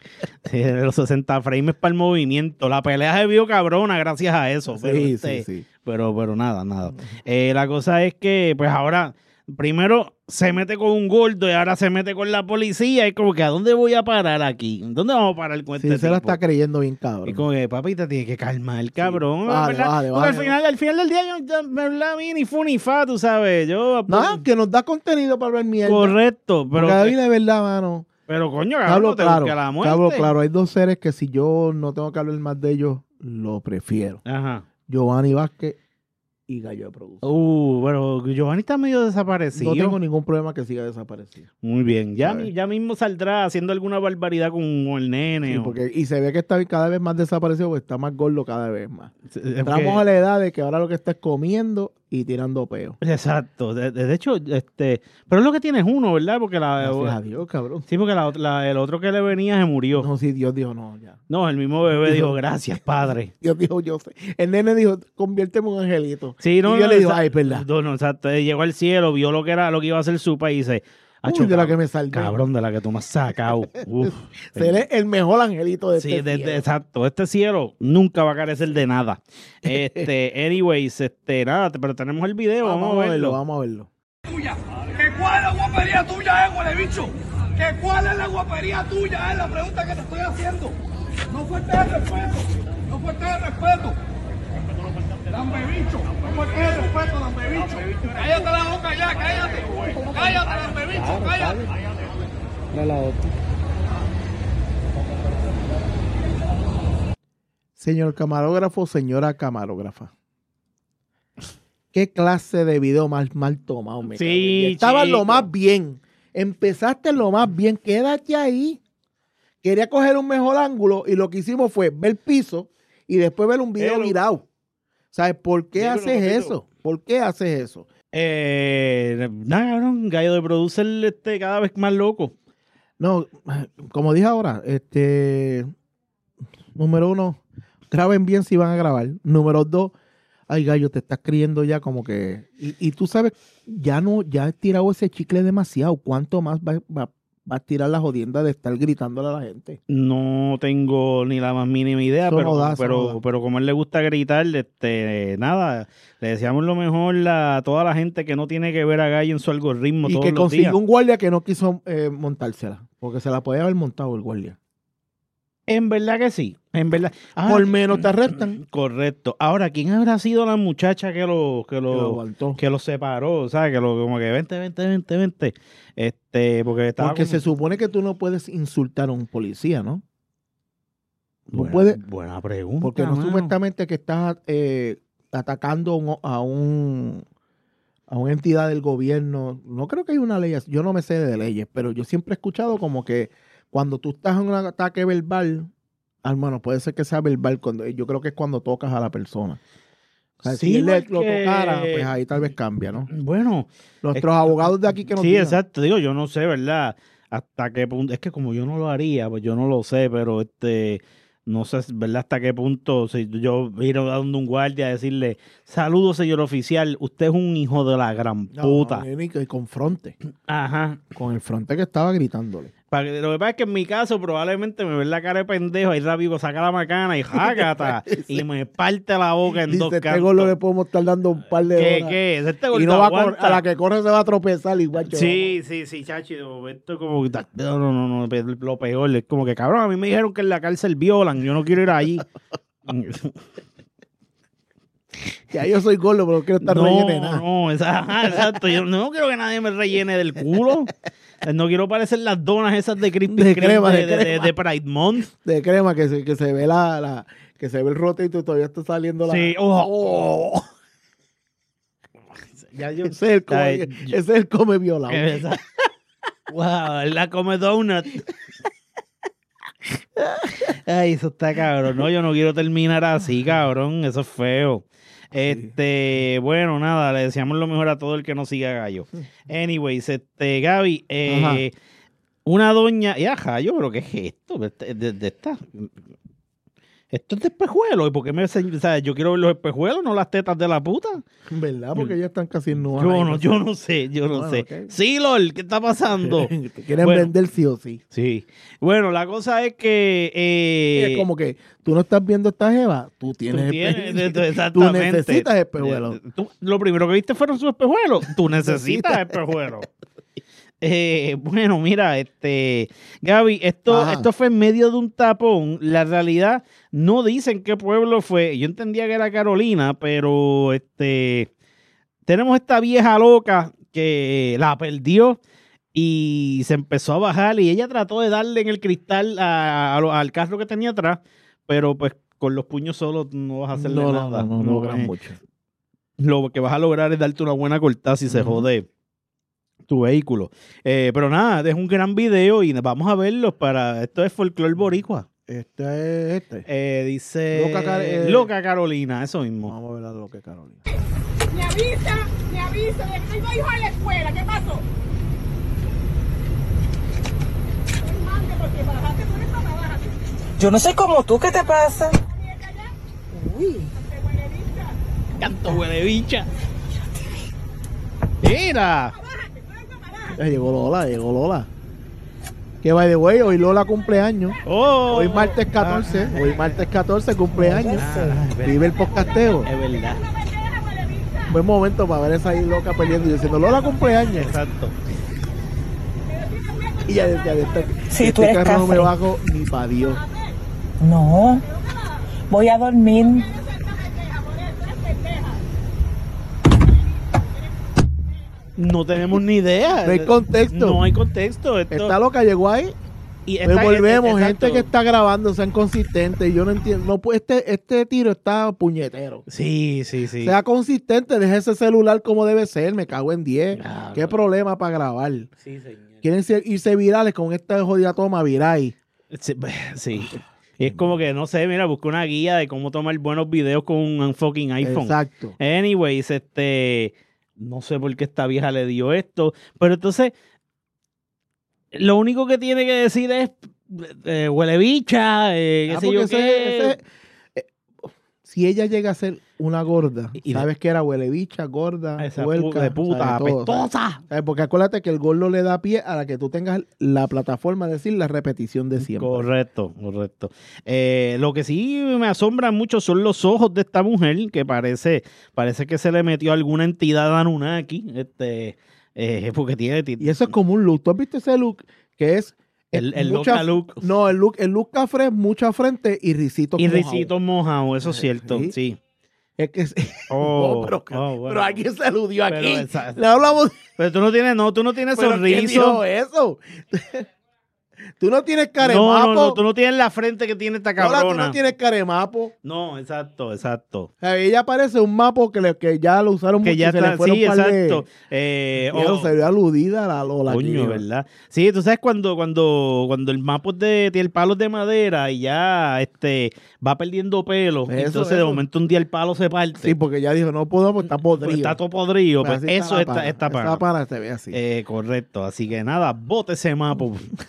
sí, los sesenta frames para el movimiento. La pelea se vio cabrona gracias a eso. Pero, Sí, este, sí, sí. pero, pero nada, nada. Eh, la cosa es que, pues ahora, primero se mete con un gordo y ahora se mete con la policía. Y como que, ¿a dónde voy a parar aquí? ¿Dónde vamos a parar con Sí, este se la tipo? está creyendo bien, cabrón. Y como que, papi, te tiene que calmar el cabrón. bájale, ¿verdad? bájale, Porque al bájale. final, al final del día, yo, yo, ¿verdad? A mí ni fu ni fa, tú sabes. Yo, Nada, que nos da contenido para ver mierda. correcto, pero, Porque David, de verdad, mano. pero coño, Te cabrón, hablo no te claro. busques la Te muerte. hablo claro. Hay dos seres que si yo no tengo que hablar más de ellos, lo prefiero. Ajá. Giovanni Vázquez y Gallo de Producción. Uh, bueno, Giovanni está medio desaparecido. No tengo ningún problema que siga desaparecido. Muy bien. Ya, ¿Sabes? mi- ya mismo saldrá haciendo alguna barbaridad con, con el nene. Sí, o- porque, y se ve que está cada vez más desaparecido porque está más gordo cada vez más. es Entramos que- a la edad de que ahora lo que está es comiendo y tirando peo. Exacto. De, de- de hecho, este, pero es lo que tienes uno, ¿verdad? Porque la, Gracias a Dios, cabrón. sí, porque la, ot- la- el otro que le venía se murió. No, No, sí, Dios dijo, no, ya. el mismo bebé Dijo- dijo, gracias, padre. Dios dijo, yo sé. El nene dijo, conviérteme en un angelito. Sí, no, y yo no, le digo, esa- ay, verdad. No, no, exacto. Él llegó al cielo, vio lo que era, lo que iba a hacer su país y dice, Uy, "Acho, de la cab- que me salvé. cabrón, de la que tú me has sacado. Uf. Seré el mejor angelito de Sí, este de- de- cielo. exacto. Este cielo nunca va a carecer de nada. Este, anyways, este, nada, pero tenemos el video, vamos, a verlo. Vamos a verlo. tuya. ¿Que cuál es la guapería tuya, eh, huele bicho? ¿Que cuál es la guapería tuya? Es la pregunta que te estoy haciendo. No faltes el respeto. No faltes el respeto. Lambe bicho. No faltes el respeto, lambe bicho. Cállate la boca ya, cállate. Cállate, lambe bicho, cállate. Señor camarógrafo, señora camarógrafa. ¿Qué clase de video mal, mal tomado? Me Sí, cago en diez. Estaba chico. lo más bien. Empezaste lo más bien. Quédate ahí. Quería coger un mejor ángulo y lo que hicimos fue ver el piso y después ver un video Pero- virado. ¿Sabes por qué Sí, pero, haces papito. eso? ¿Por qué haces eso? Eh, nada, cabrón, gallo de producer este, cada vez más loco. No, como dije ahora, este, número uno, graben bien si van a grabar. Número dos, ay gallo, te estás creyendo ya como que, y, y tú sabes, ya no, ya has tirado ese chicle demasiado. ¿Cuánto más va, va, va a tirar la jodienda de estar gritándole a la gente? No tengo ni la más mínima idea, Eso pero, no da, eso pero, no da. pero como a él le gusta gritar, este, nada, le deseamos lo mejor a toda la gente que no tiene que ver a Gallo en su algoritmo Y todos que los consiguió días. un guardia que no quiso eh, montársela, porque se la podía haber montado el guardia. En verdad que sí, en verdad. Ahora- Por menos te arrestan. Correcto. Ahora, ¿quién habrá sido la muchacha que lo, que Que lo lo, aguantó. que lo separó? ¿Sabes? Que lo, como que vente, vente, vente, vente. Este, porque estaba Porque como- se supone que tú no puedes insultar a un policía, ¿no? No buena, puedes- buena pregunta. Porque no mano. supuestamente que estás eh, atacando un- a un a una entidad del gobierno. No creo que hay una ley así. Yo no me sé de leyes, pero yo siempre he escuchado como que cuando tú estás en un ataque verbal, hermano, puede ser que sea verbal. Cuando, yo creo que es cuando tocas a la persona. O sea, Sí, si él le- lo porque- tocara, pues ahí tal vez cambia, ¿no? Bueno, Nuestros abogados de aquí que nos sí, digan. exacto. Digo, yo no sé, ¿verdad? Hasta qué punto. Es que como yo no lo haría, pues yo no lo sé, pero este. no sé, ¿verdad? Hasta qué punto si yo ir dando un guardia a decirle, saludos, señor oficial, usted es un hijo de la gran No, puta. no, ni que con fronte. Ajá. Con el fronte que estaba gritándole. Para que- Lo que pasa es que en mi caso probablemente me ve la cara de pendejo, ahí rápido saca la macana y jágata y me parte la boca en Dice, dos este cantos. gol le podemos estar dando un par de ¿Qué, horas. qué? Este gol Y no no va a, cor- aguanta. a la que corre se va a tropezar igual. chaval. Sí, sí, sí, chachi, de momento como que, no, no, no, no, lo peor, es como que cabrón, a mí me dijeron que en la cárcel violan, yo no quiero ir allí. Ya yo soy gordo, pero no quiero estar no, relleno de nada. no, esa- ajá, exacto, yo no quiero que nadie me rellene del culo. No quiero parecer las donas esas de Krispy De Kreme crema, de, de de- de- crema. de Pride Month. De crema, que se, que se ve la, la que se ve el rotito y todavía está saliendo la. Sí, oh. Ya yo, Ese es el come, Ay, yo- ese es el come violado. Esa- Wow, la come donut. Ay, eso está cabrón. No, yo no quiero terminar así, cabrón. Eso es feo. Este, bueno, nada, le deseamos lo mejor a todo el que nos siga Gallo. Anyways, este, Gaby, eh, una doña, y ajá, yo creo que es esto, de, de- de esta. Esto es de espejuelos. ¿Y por qué me enseñ- o sea, yo quiero ver los espejuelos, no las tetas de la puta? ¿Verdad? Porque ellas están casi nuevas. Yo no, yo no sé, yo no Bueno, sé. ok. Sí, Lord, ¿qué está pasando? Te quieren Bueno. vender sí o sí. Sí. Bueno, la cosa es que... eh, es como que tú no estás viendo esta jeva, tú tú tienes, tienes- espe- tú- exactamente. Tú necesitas espejuelos. Tú- lo primero que viste fueron sus espejuelos. Tú necesitas espejuelos. Eh, bueno, mira, este, Gaby, esto, Ajá. esto fue en medio de un tapón. La realidad no dicen qué pueblo fue. Yo entendía que era Carolina, pero este, tenemos esta vieja loca que la perdió y se empezó a bajar y ella trató de darle en el cristal a- a lo- al carro que tenía atrás, pero pues con los puños solos no vas a hacerle No, no, nada. no, no, No, logran eh, mucho. Lo que vas a lograr es darte una buena cortada si se Ujú. jode tu vehículo. Eh, pero nada, es un gran video y vamos a verlo para... Esto es folclore boricua. Este es este. Eh, dice... Loca Car- eh, Loca Carolina, eso mismo. Vamos a ver a lo que Carolina. Me avisa, me avisa, de que tengo hijos en la escuela, ¿qué pasó? Mande, porque bájate por esta, bájate. Yo no soy como tú, ¿qué te pasa? Uy. Canto huele bicha. Mira. Ya llegó Lola, llegó Lola. Que by the way, hoy Lola cumpleaños. Oh. Hoy martes catorce. Hoy martes catorce cumpleaños. Ah, es verdad. Vive el podcasteo. Es verdad. Buen momento para ver esa ahí loca perdiendo y diciendo Lola cumpleaños. Exacto. Y ya decía, de este, Sí, de tú este eres carro no me cafre. bajo ni pa' Dios. No. Voy a dormir. No tenemos ni idea. No hay contexto. No hay contexto. Esto- Esta loca llegó ahí. y Pues esta- volvemos, exacto. gente que está grabando, sean consistentes. Yo no entiendo. No, pu- este, este tiro está puñetero. Sí, sí, sí. Sea consistente, deje ese celular como debe ser. Me cago en diez. Claro. ¿Qué problema para grabar? Sí, señor. Quieren ser- irse virales con esta jodida toma viral. Sí, sí. Y es como que, no sé, mira, busca una guía de cómo tomar buenos videos con un fucking iPhone. Exacto. Anyways, este, no sé por qué esta vieja le dio esto, pero entonces, lo único que tiene que decir es, eh, huele bicha, eh, qué Ah, sé porque yo ese- qué. ese- eh, si ella llega a ser una gorda, Y de- sabes que era huele bicha, gorda, Esa puerca, pu- de puta, ¿sabes? Todo, apestosa. ¿sabes? Porque acuérdate que el gordo le da pie a la que tú tengas la plataforma, es decir, la repetición de siempre. Correcto, correcto. Eh, lo que sí me asombra mucho son los ojos de esta mujer, que parece, parece que se le metió alguna entidad Anunnaki, este, eh, porque tiene... Y eso es como un look. ¿Tú has visto ese look? Que es... El- el mucha- loca look. No, el look, el look café es mucha frente y risitos Y mojados. risitos mojados, eso es cierto, Sí. sí. Es que... es- Oh, No, pero, oh, bueno. pero alguien se aludió Pero aquí. esa- Le hablamos... Pero tú no tienes, no, tú no tienes ¿Pero quién dijo sonriso. eso? Tú no tienes No, caremapo. no, no, tú no tienes la frente que tiene esta Lola, tú cabrona. no tienes caremapo. No, exacto, exacto. O sea, ella parece un mapo que, le- que ya lo usaron Que mucho ya y se está, le fueron sí, par de- exacto. Eh, Ya oh, se ve aludida la Lola. coño, aquí. ¿verdad? Sí, tú sabes cuando, cuando, cuando el mapo es de, tiene el palo es de madera y ya este va perdiendo pelo, Eso, entonces de eso. momento un día el palo se parte. Sí, porque ya dijo, no puedo, pues está podrido. Pues está todo podrido, Pues pues así eso la está, pana. está Esa pana. pana se ve así. Eh, correcto, así que nada, bote ese mapo.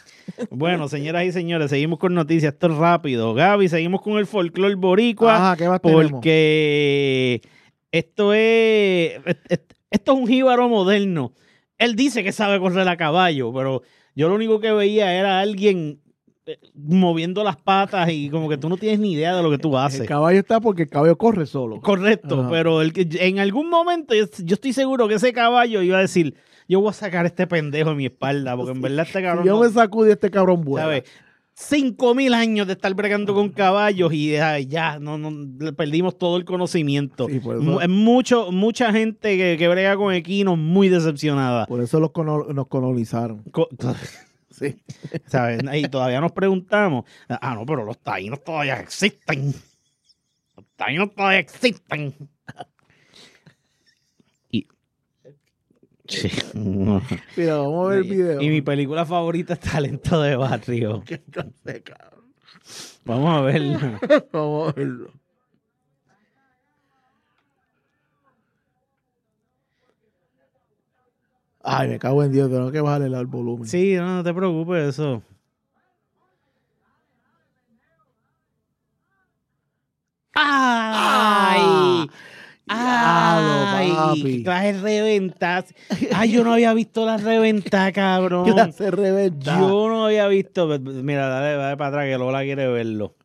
Bueno, señoras y señores, seguimos con noticias. Esto es rápido. Gaby, seguimos con el folclore boricua. Ajá, ¿qué más tenemos? Porque esto es, esto es un jíbaro moderno. Él dice que sabe correr a caballo, pero yo lo único que veía era alguien moviendo las patas y como que tú no tienes ni idea de lo que tú haces. El caballo está porque el caballo corre solo. Correcto, Ajá. pero el que, en algún momento yo, yo estoy seguro que ese caballo iba a decir, yo voy a sacar a este pendejo de mi espalda, porque en verdad este cabrón... Si yo no- me sacudí este cabrón bueno. ¿sabes? Cinco mil años de estar bregando con caballos y ay, ya, no, no, le perdimos todo el conocimiento. Sí, por eso- Mu- mucho, mucha gente que, que brega con equinos muy decepcionada. Por eso los cono- nos colonizaron. Co- Sí. ¿Sabes? Y todavía nos preguntamos, ah, no, pero los taínos todavía existen. Los taínos todavía existen. Y... Sí. Mira, vamos a ver el video. Y mi película favorita es Talento de Barrio. Qué clase, cabrón. Vamos a verla. Vamos a verlo. Ay, me cago en Dios, tengo que bajarle el volumen. Sí, no, no te preocupes, eso. ¡Ay! ¡Ay! Diablo, papi. ¡Qué clase de reventas! ¡Ay, yo no había visto las reventas, cabrón! ¿Qué hace reventar? Yo no había visto... Mira, dale, dale para atrás que Lola quiere verlo.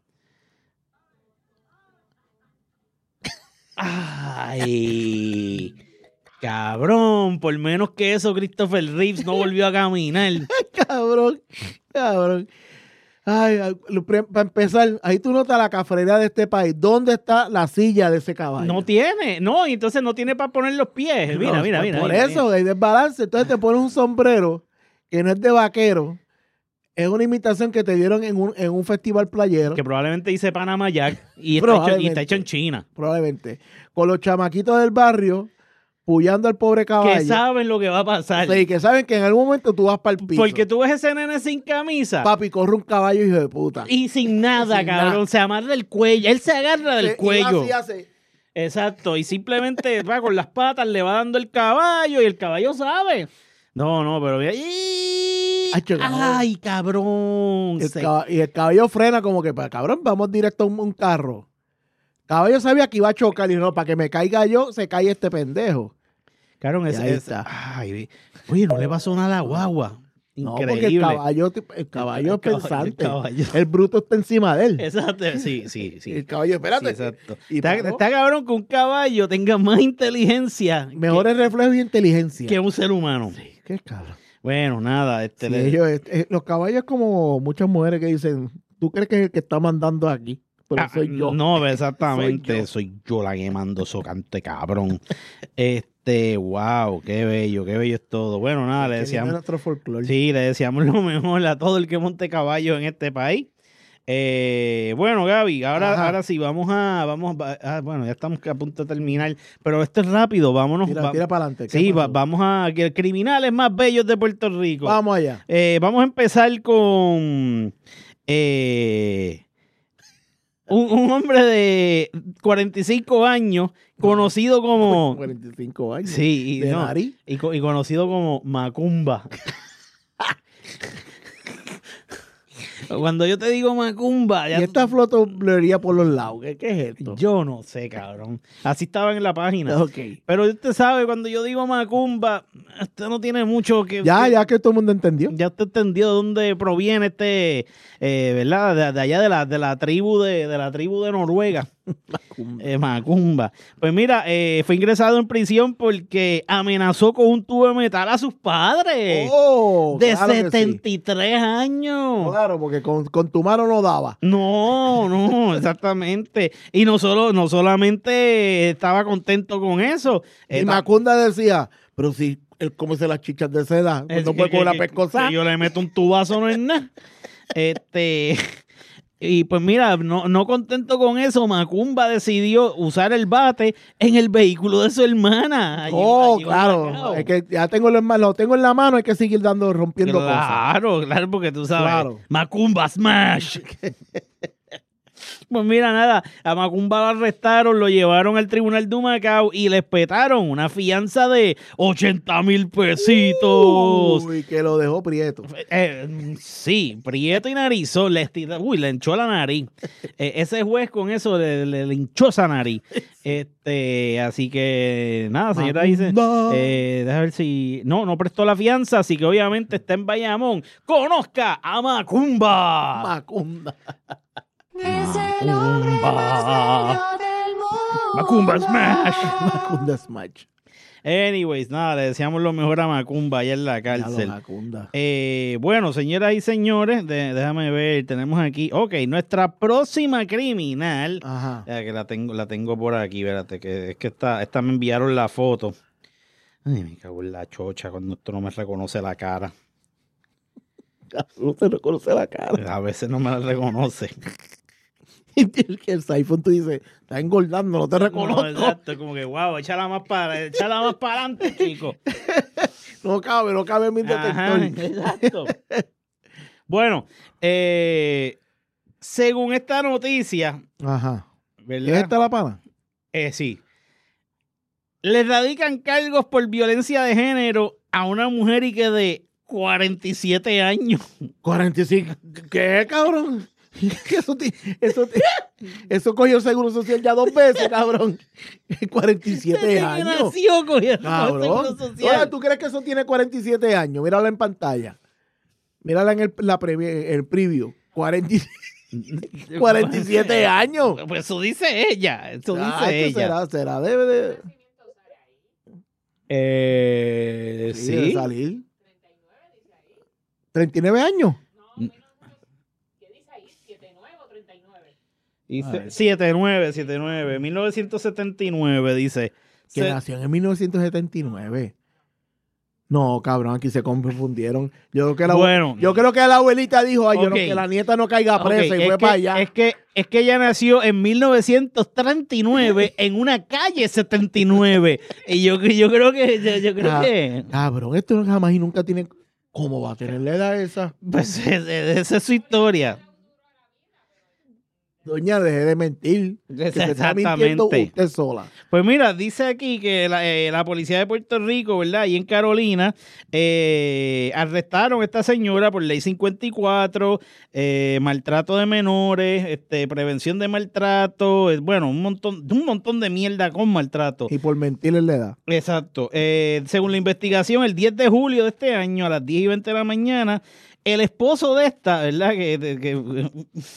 ¡Ay! Cabrón, por menos que eso, Christopher Reeves no volvió a caminar. Cabrón, cabrón. Ay, ay, lo pre- para empezar, ahí tú notas la cafrería de este país. ¿Dónde está la silla de ese caballo? No tiene, no, y entonces no tiene para poner los pies. Mira, No, mira, pues mira. Por mira, eso, hay desbalance. Entonces te pones un sombrero que no es de vaquero. Es una imitación que te dieron en un, en un festival playero. que probablemente dice Panama Jack y está, hecho, y Probablemente. está hecho en China. Probablemente. Con los chamaquitos del barrio, puyando al pobre caballo. Que saben lo que va a pasar. Sí, que saben que en algún momento tú vas para el piso. Porque tú ves ese nene sin camisa Papi, corre un caballo, hijo de puta. y sin nada, Sin cabrón. nada. Se amarra el cuello. Él se agarra del Sí, y cuello. así hace. Exacto. Y simplemente va con las patas, le va dando el caballo y el caballo sabe. No, no, pero mira. ¡Ih! Ay, cabrón. ¡Ay, cabrón! El Se- caba- y el caballo frena como que, para cabrón, vamos directo a un, un carro. Caballo sabía que iba a chocar y no, para que me caiga yo, se cae este pendejo. Cabrón, Y ese, ahí ese- está. Ay, oye, no le pasó nada a Guagua. No, Increíble. porque el caballo, el caballo El es caballo- pensante. el caballo. El bruto está encima de él. Exacto, sí, sí, sí. El caballo, espérate. Sí, exacto. Y Está, paró. está cabrón que un caballo tenga más inteligencia Mejores reflejos y inteligencia. que, que un ser humano. Qué cabrón. Bueno, nada, este Sí, le- ellos, eh, los caballos como muchas mujeres que dicen, ¿tú crees que es el que está mandando aquí? Pero Ah, soy yo. No, exactamente. Soy Soy yo. la que mando socante, cabrón. Este, wow, qué bello, qué bello es todo. Bueno, nada, le Que viene deseamos. nuestro folclore. Sí, le deseamos lo mejor a todo el que monte caballo en este país. Eh, bueno, Gaby, ahora, Ajá. ahora sí, vamos a, vamos a, ah, bueno, ya estamos a punto de terminar, pero esto es rápido, vámonos. Tira, va- tira para adelante. sí, va- vamos a que criminales más bellos de Puerto Rico. Vamos allá. Eh, vamos a empezar con eh, un, un hombre de cuarenta y cinco años, conocido como... cuarenta y cinco años. Sí, y, de no, nariz. y, co- y conocido como Macumba. Cuando yo te digo Macumba, ya Y esta flotoblería por los lados. ¿Qué, qué es esto? yo no sé, cabrón. Así estaba en la página. Ok. Pero usted sabe, cuando yo digo Macumba, usted no tiene mucho que... Ya, que- ya que todo el mundo entendió. Ya usted entendió de dónde proviene este, eh, ¿verdad? De, de allá de la, de la tribu de, de la tribu de Noruega. Eh, Macumba. Pues mira, eh, fue ingresado en prisión porque amenazó con un tubo de metal a sus padres. Oh, de claro que sí. setenta y tres años. Claro, porque con, con tu mano no daba. No, no, exactamente. Y no solo, no solamente estaba contento con eso. eh, Y Macunda decía, pero si él come las chichas de seda, pues Es no que- puede que- comer la que- pescosa. que yo le meto un tubazo, no es nada. Este, y pues mira, no, no contento con eso, Macumba decidió usar el bate en el vehículo de su hermana. allí- Oh, allí en claro. Macao. Es que ya tengo lo, lo tengo en la mano, hay que seguir dando, rompiendo cosas. Claro, claro, porque tú sabes. Claro. Macumba Smash. Pues mira, nada, a Macumba lo arrestaron, lo llevaron al tribunal de Humacao y les petaron una fianza de ochenta mil pesitos. Uy, que lo dejó prieto. Eh, sí, prieto y narizón, le estira- uy, le hinchó la nariz. Eh, ese juez con eso le, le, le hinchó esa nariz. Este, así que nada, señora dice, Macumba. eh, déjame ver si no, no prestó la fianza, así que obviamente está en Bayamón. Conozca a Macumba. Macumba. Macumba. Macumba Smash. Macumba Smash. Anyways, nada, le deseamos lo mejor a Macumba allá en la Ya lo cárcel. Macumba. Eh, bueno, señoras y señores, de- déjame ver, tenemos aquí, ok, nuestra próxima criminal, Ajá. ya que la tengo, la tengo por aquí, espérate, que es que esta, esta me enviaron la foto. Ay, me cago en la chocha cuando esto no me reconoce la cara. No te reconoce la cara. A veces no me la reconoce. El que el iPhone tú dices, está engordando, no te reconozco. No, exacto, como que wow, échala más para, échala más para adelante, chico. No cabe, no cabe en mi Ajá, detector. exacto. Bueno, eh, según esta noticia, Ajá. ¿verdad? ¿Es esta la pana? Eh, sí. Le radican cargos por violencia de género a una mujer y que de cuarenta y siete años. cuarenta y cinco. ¿Qué, cabrón? Eso, ti- eso, ti- eso cogió el Seguro Social ya dos veces, cabrón. cuarenta y siete Desde que años. nació cogiendo Cabrón. Seguro Social. Ahora, ¿tú crees que eso tiene cuarenta y siete años? Mírala en pantalla. Mírala en el, la previ- el preview. cuarenta y- cuarenta y siete años. Pues eso dice ella. Eso Ah, dice ¿qué ella. será? ¿Será? Debe de, Eh, sí, debe sí. salir. ¿treinta y nueve años? Dice setenta y nueve, setenta y nueve, mil novecientos setenta y nueve dice. Que Se- nació en mil novecientos setenta y nueve. No, cabrón, aquí se confundieron. Yo creo que la, Bueno. yo creo que la abuelita dijo, ay, yo no, Ok. que la nieta no caiga presa Ok, y es fue que- para allá. Es que, es que ella nació en mil novecientos treinta y nueve en una calle setenta y nueve. Y yo, yo creo que, yo, yo creo Ah, que, Cabrón, esto no jamás y nunca tiene. ¿Cómo va a tener la edad esa? pues es- es- esa es su historia. Doña, deje de mentir. Que se está mintiendo Exactamente. usted sola. Pues mira, dice aquí que la, eh, la policía de Puerto Rico, ¿verdad? Y en Carolina, eh, arrestaron a esta señora por ley cincuenta y cuatro, eh, maltrato de menores, este, prevención de maltrato, eh, bueno, un montón, un montón de mierda con maltrato. Y por mentir en la edad. Exacto. Eh, según la investigación, el diez de julio de este año, a las diez y veinte de la mañana, el esposo de esta, ¿verdad? Que, de- que-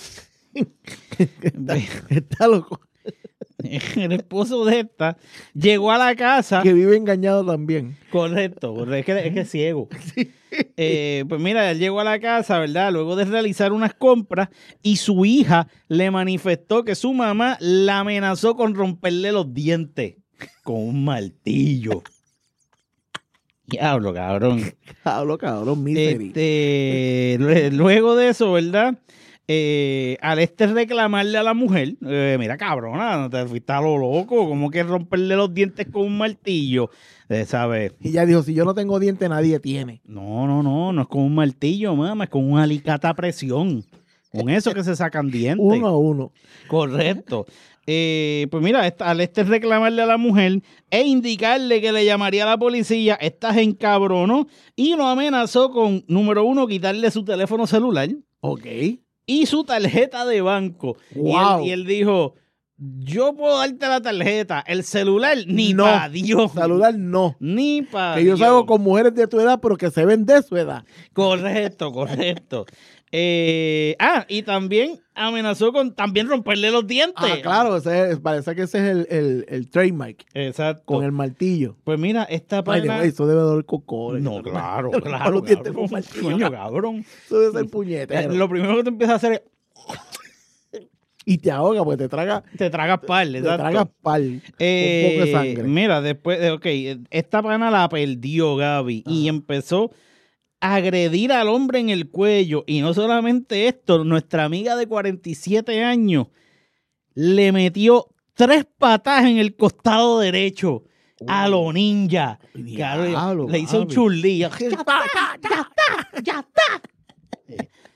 Está loco. el esposo de esta llegó a la casa. Que vive engañado también. Correcto, correcto, es que es, que es ciego. Eh, pues mira, él llegó a la casa, ¿verdad? Luego de realizar unas compras y su hija le manifestó que su mamá la amenazó con romperle los dientes con un martillo. Diablo, cabrón. Hablo, cabrón, misery. Este, lue- luego de eso, ¿verdad? Eh, al este reclamarle a la mujer, eh, mira, cabrona, no te fuiste a lo loco, ¿cómo que romperle los dientes con un martillo? Eh, ¿Sabes? Y ella dijo, si yo no tengo diente, nadie tiene. No, no, no, no es con un martillo, mamá, es con un alicate a presión. Con eso que se sacan dientes. Uno a uno. Correcto. Eh, pues mira, esta- al este reclamarle a la mujer e indicarle que le llamaría a la policía, esta se encabronó y lo amenazó con, número uno, quitarle su teléfono celular Ok. y su tarjeta de banco. Wow. Y, él, y él dijo, yo puedo darte la tarjeta, el celular, ni No. para Dios. Saludar no. Ni para Que yo salgo con mujeres de tu edad, pero que se ven de su edad. Correcto, correcto. Eh, ah, y también amenazó con también romperle los dientes. Ah, claro, ese es- parece que ese es el, el, el trademark. Exacto. Con el martillo. Pues mira, esta Ay, pana... de- eso debe doler cocones. No, claro, Los claro. dientes cabrón. con martillo. Coño, cabrón. Eso debe ser puñetero. Eh, Lo primero que te empieza a hacer es Y te ahoga, pues te traga, te tragas par, te exacto. traga pal. Eh, un poco de sangre. Mira, después, de, ok, esta pana la perdió Gaby y empezó a agredir al hombre en el cuello. Y no solamente esto, nuestra amiga de cuarenta y siete años le metió tres patas en el costado derecho a lo ninja. Claro, Diablo, le hizo un Gaby. churlí. Ya está, ya está, ya está.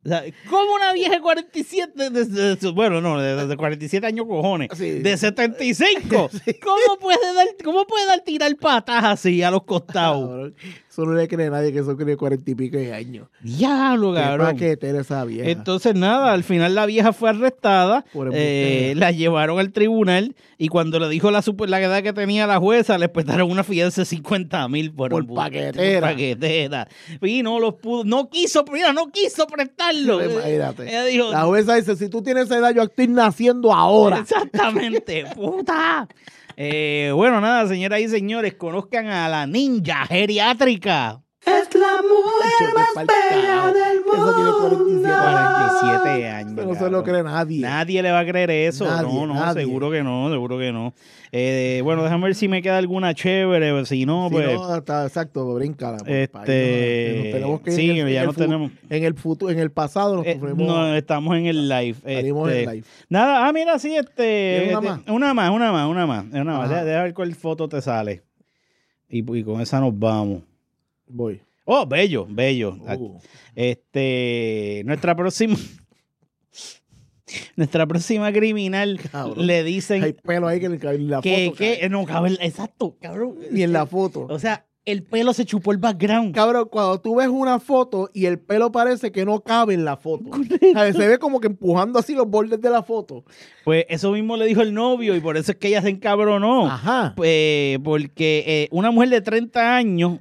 O sea, ¿cómo una vieja de cuarenta y siete, de, de, de, bueno, no, de, de cuarenta y siete años cojones, sí. de setenta y cinco, sí. ¿cómo puede dar, cómo puede dar tirar patas así a los costados? Eso no le cree nadie que eso cree cuarenta y pico de años. Diablo, cabrón. ¿Qué paquetera esa vieja? Entonces, nada, al final la vieja fue arrestada, eh, la llevaron al tribunal y cuando le dijo la, super, la edad que tenía la jueza, le petaron una fianza de cincuenta mil por, por paquetera. Por paquetera. Y no los pudo, no quiso, mira, no quiso prestarlo. Imagínate. Ella dijo, la jueza dice, si tú tienes esa edad, yo estoy naciendo ahora. Exactamente, puta. Eh, bueno, nada, señoras y señores, conozcan a la ninja geriátrica. Es la mujer más bella del mundo. Eso tiene cuarenta y siete, cuarenta y siete años. Pero no se lo cree nadie. Nadie le va a creer eso. Nadie, no, no, nadie. seguro que no, seguro que no. Eh, bueno, déjame ver si me queda alguna chévere. Si no, si pues. No, está exacto, bríncala. Este. Nos tenemos que sí, en el, ya en nos el, tenemos. En el futuro, en el pasado nos eh, fuimos, no, estamos en el live. Salimos este, en el live. Nada, ah, mira, sí, este. Una más. Una más, una más, una más. Una más. Deja, deja ver cuál foto te sale. Y, y con esa nos vamos. Voy. Oh, bello, bello. Uh. Este, nuestra próxima, nuestra próxima criminal, cabrón, le dicen. Hay pelo ahí que en la que, foto. Que, no, cabrón, exacto, cabrón. Ni en la foto. O sea, el pelo se chupó el background. Cabrón, cuando tú ves una foto y el pelo parece que no cabe en la foto. A ver, se ve como que empujando así los bordes de la foto. Pues eso mismo le dijo el novio y por eso es que ella se encabronó. Ajá. Pues porque eh, una mujer de treinta años.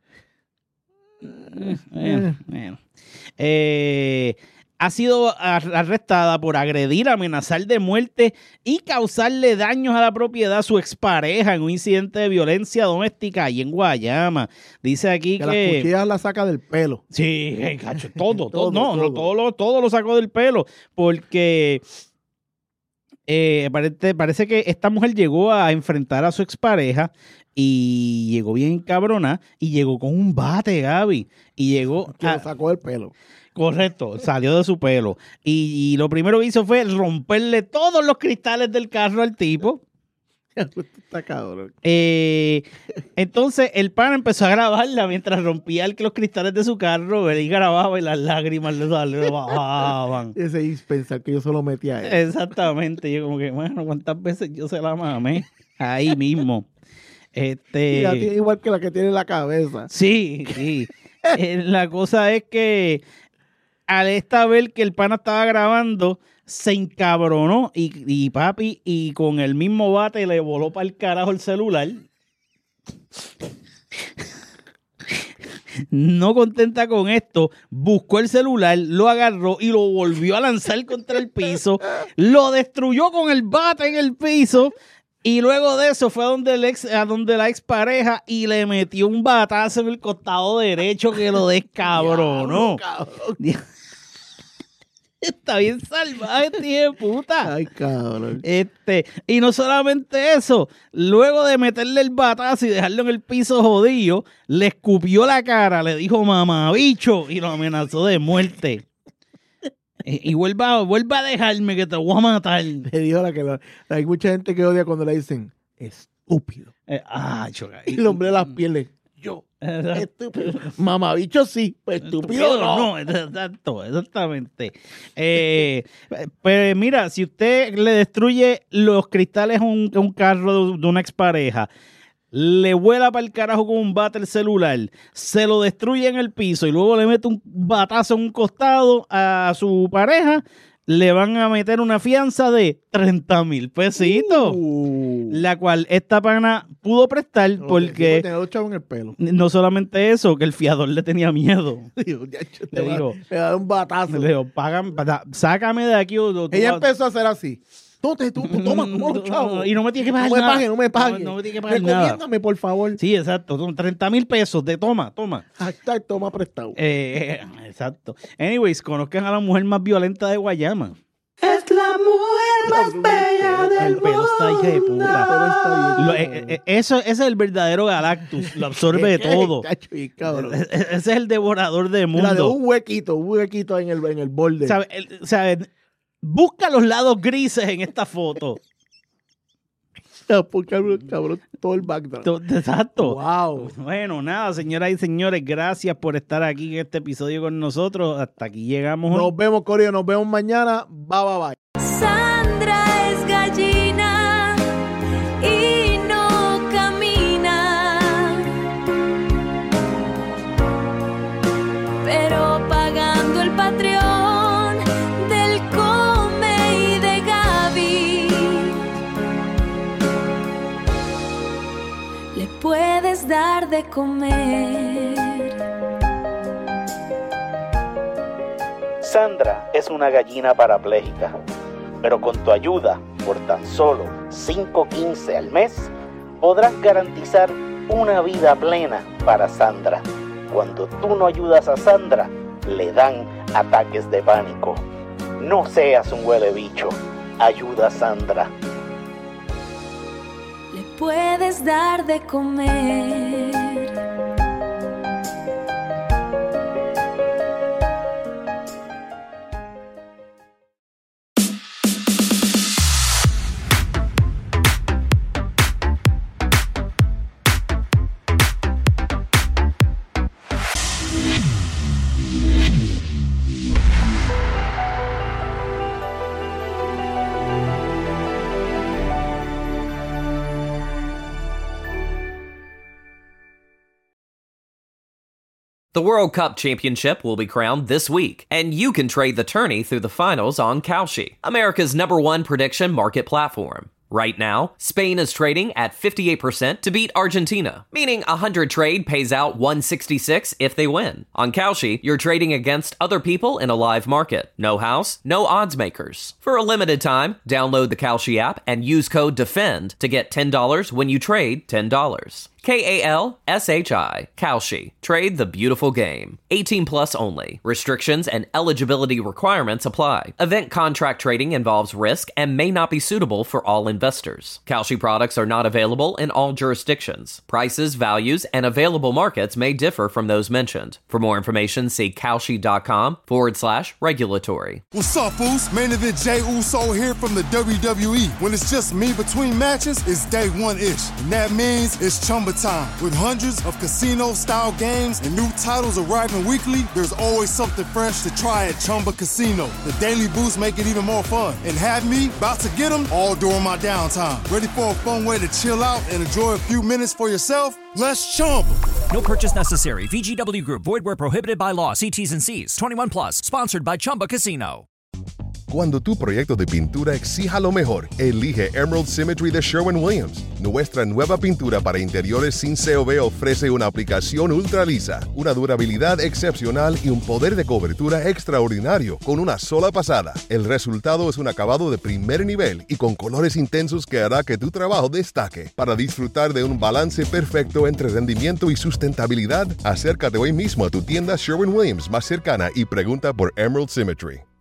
Bueno, bueno. Eh, ha sido arrestada por agredir, amenazar de muerte y causarle daños a la propiedad a su expareja en un incidente de violencia doméstica ahí en Guayama. Dice aquí que... que las cuchillas la saca del pelo. Sí, cacho, todo, todo, todo, no, todo. No, todo, lo, todo lo sacó del pelo porque... Eh, parece, parece que esta mujer llegó a enfrentar a su expareja y llegó bien cabrona y llegó con un bate, Gaby. Y llegó... Que a, lo sacó del pelo. Correcto, salió de su pelo. Y, y lo primero que hizo fue romperle todos los cristales del carro al tipo. Está cabrón. Eh, entonces el pana empezó a grabarla mientras rompía el, los cristales de su carro, y grababa y las lágrimas le, le bajaban. Ese es pensar que yo solo metía a él. Exactamente. Yo como que, bueno, ¿cuántas veces yo se la mamé? Ahí mismo. Este... Y la tiene igual que la que tiene en la cabeza. Sí, sí. eh, la cosa es que al esta vez que el pana estaba grabando, se encabronó y, y papi, y con el mismo bate le voló para el carajo el celular. No contenta con esto, buscó el celular, lo agarró y lo volvió a lanzar contra el piso, lo destruyó con el bate en el piso. Y luego de eso fue a donde, el ex, a donde la expareja y le metió un batazo en el costado derecho que lo descabronó. Está bien salvaje, tío de puta. Ay, cabrón. Este, y no solamente eso, luego de meterle el batazo y dejarlo en el piso jodido, le escupió la cara, le dijo mamabicho y lo amenazó de muerte. Y vuelva, vuelva a dejarme que te voy a matar. Le dijo la que la, hay mucha gente que odia cuando le dicen estúpido. Eh, ah, choca. Y el hombre las pieles. Yo. Estúpido. Mamabicho sí, pues estúpido, estúpido no. No, exacto, exactamente. Eh, pero mira, si usted le destruye los cristales a un, a un carro de, de una expareja, le vuela para el carajo con un bate el celular, se lo destruye en el piso y luego le mete un batazo en un costado a su pareja, le van a meter una fianza de treinta mil pesitos, uh. la cual esta pana pudo prestar no, porque tenía los chavos en el pelo. No solamente eso, que el fiador le tenía miedo. Digo, ya, yo le digo, le da un batazo. Le digo, págame, sácame de aquí. O, o, Ella tú, empezó a hacer así. Tú, tú, tú toma, toma los chavos. Y no me tienes que pagar no nada. Me pague, no me pague, no, no me tienes que pagar Recomiéndame, nada. por favor. Sí, exacto. Son treinta mil pesos de toma, toma. Hashtag toma prestado. Eh, exacto. Anyways, conozcan a la mujer más violenta de Guayama. Es la mujer más bella del El pelo está hija de puta. Pero está bien, Lo, eh, eh, eso, ese es el verdadero Galactus. Lo absorbe todo. Ese es el devorador de mundo. La de un huequito, un huequito en el, en el borde. ¿Sabe? El, ¿sabe? Busca los lados grises en esta foto. Cabrón, cabrón, todo el background. To- Exacto. Wow. Bueno, nada, señoras y señores, gracias por estar aquí en este episodio con nosotros. Hasta aquí llegamos hoy. Nos vemos, Corio. Nos vemos mañana. Bye, bye, bye. Sandra es gallina y no camina, pero pagando el Patreon del Come y de Gaby, le puedes dar de comer. Sandra es una gallina parapléjica, pero con tu ayuda, por tan solo cinco quince al mes, podrás garantizar una vida plena para Sandra. Cuando tú no ayudas a Sandra, le dan ataques de pánico. No seas un huele bicho, ayuda a Sandra. Le puedes dar de comer. The World Cup Championship will be crowned this week, and you can trade the tourney through the finals on Kalshi, America's number one prediction market platform. Right now, Spain is trading at fifty-eight percent to beat Argentina, meaning a one hundred trade pays out one sixty-six if they win. On Kalshi, you're trading against other people in a live market. No house, no odds makers. For a limited time, download the Kalshi app and use code DEFEND to get ten dollars when you trade ten dollars. K A L S H I, Kalshi. Trade the beautiful game. eighteen plus only. Restrictions and eligibility requirements apply. Event contract trading involves risk and may not be suitable for all investors. Kalshi products are not available in all jurisdictions. Prices, values, and available markets may differ from those mentioned. For more information, see Kalshi.com forward slash regulatory. What's up, fools? Main event Jey Uso here from the W W E. When it's just me between matches, it's day one-ish. And that means it's Chumba time. With hundreds of casino-style games and new titles arriving weekly, there's always something fresh to try at Chumba Casino. The daily boosts make it even more fun. And have me about to get them all during my downtime. Ready for a fun way to chill out and enjoy a few minutes for yourself? Let's Chumba. No purchase necessary. V G W Group. Void where prohibited by law. See T's and C's. twenty-one plus. Sponsored by Chumba Casino. Cuando tu proyecto de pintura exija lo mejor, elige Emerald Symmetry de Sherwin-Williams. Nuestra nueva pintura para interiores sin C O V ofrece una aplicación ultra lisa, una durabilidad excepcional y un poder de cobertura extraordinario con una sola pasada. El resultado es un acabado de primer nivel y con colores intensos que hará que tu trabajo destaque. Para disfrutar de un balance perfecto entre rendimiento y sustentabilidad, acércate hoy mismo a tu tienda Sherwin-Williams más cercana y pregunta por Emerald Symmetry.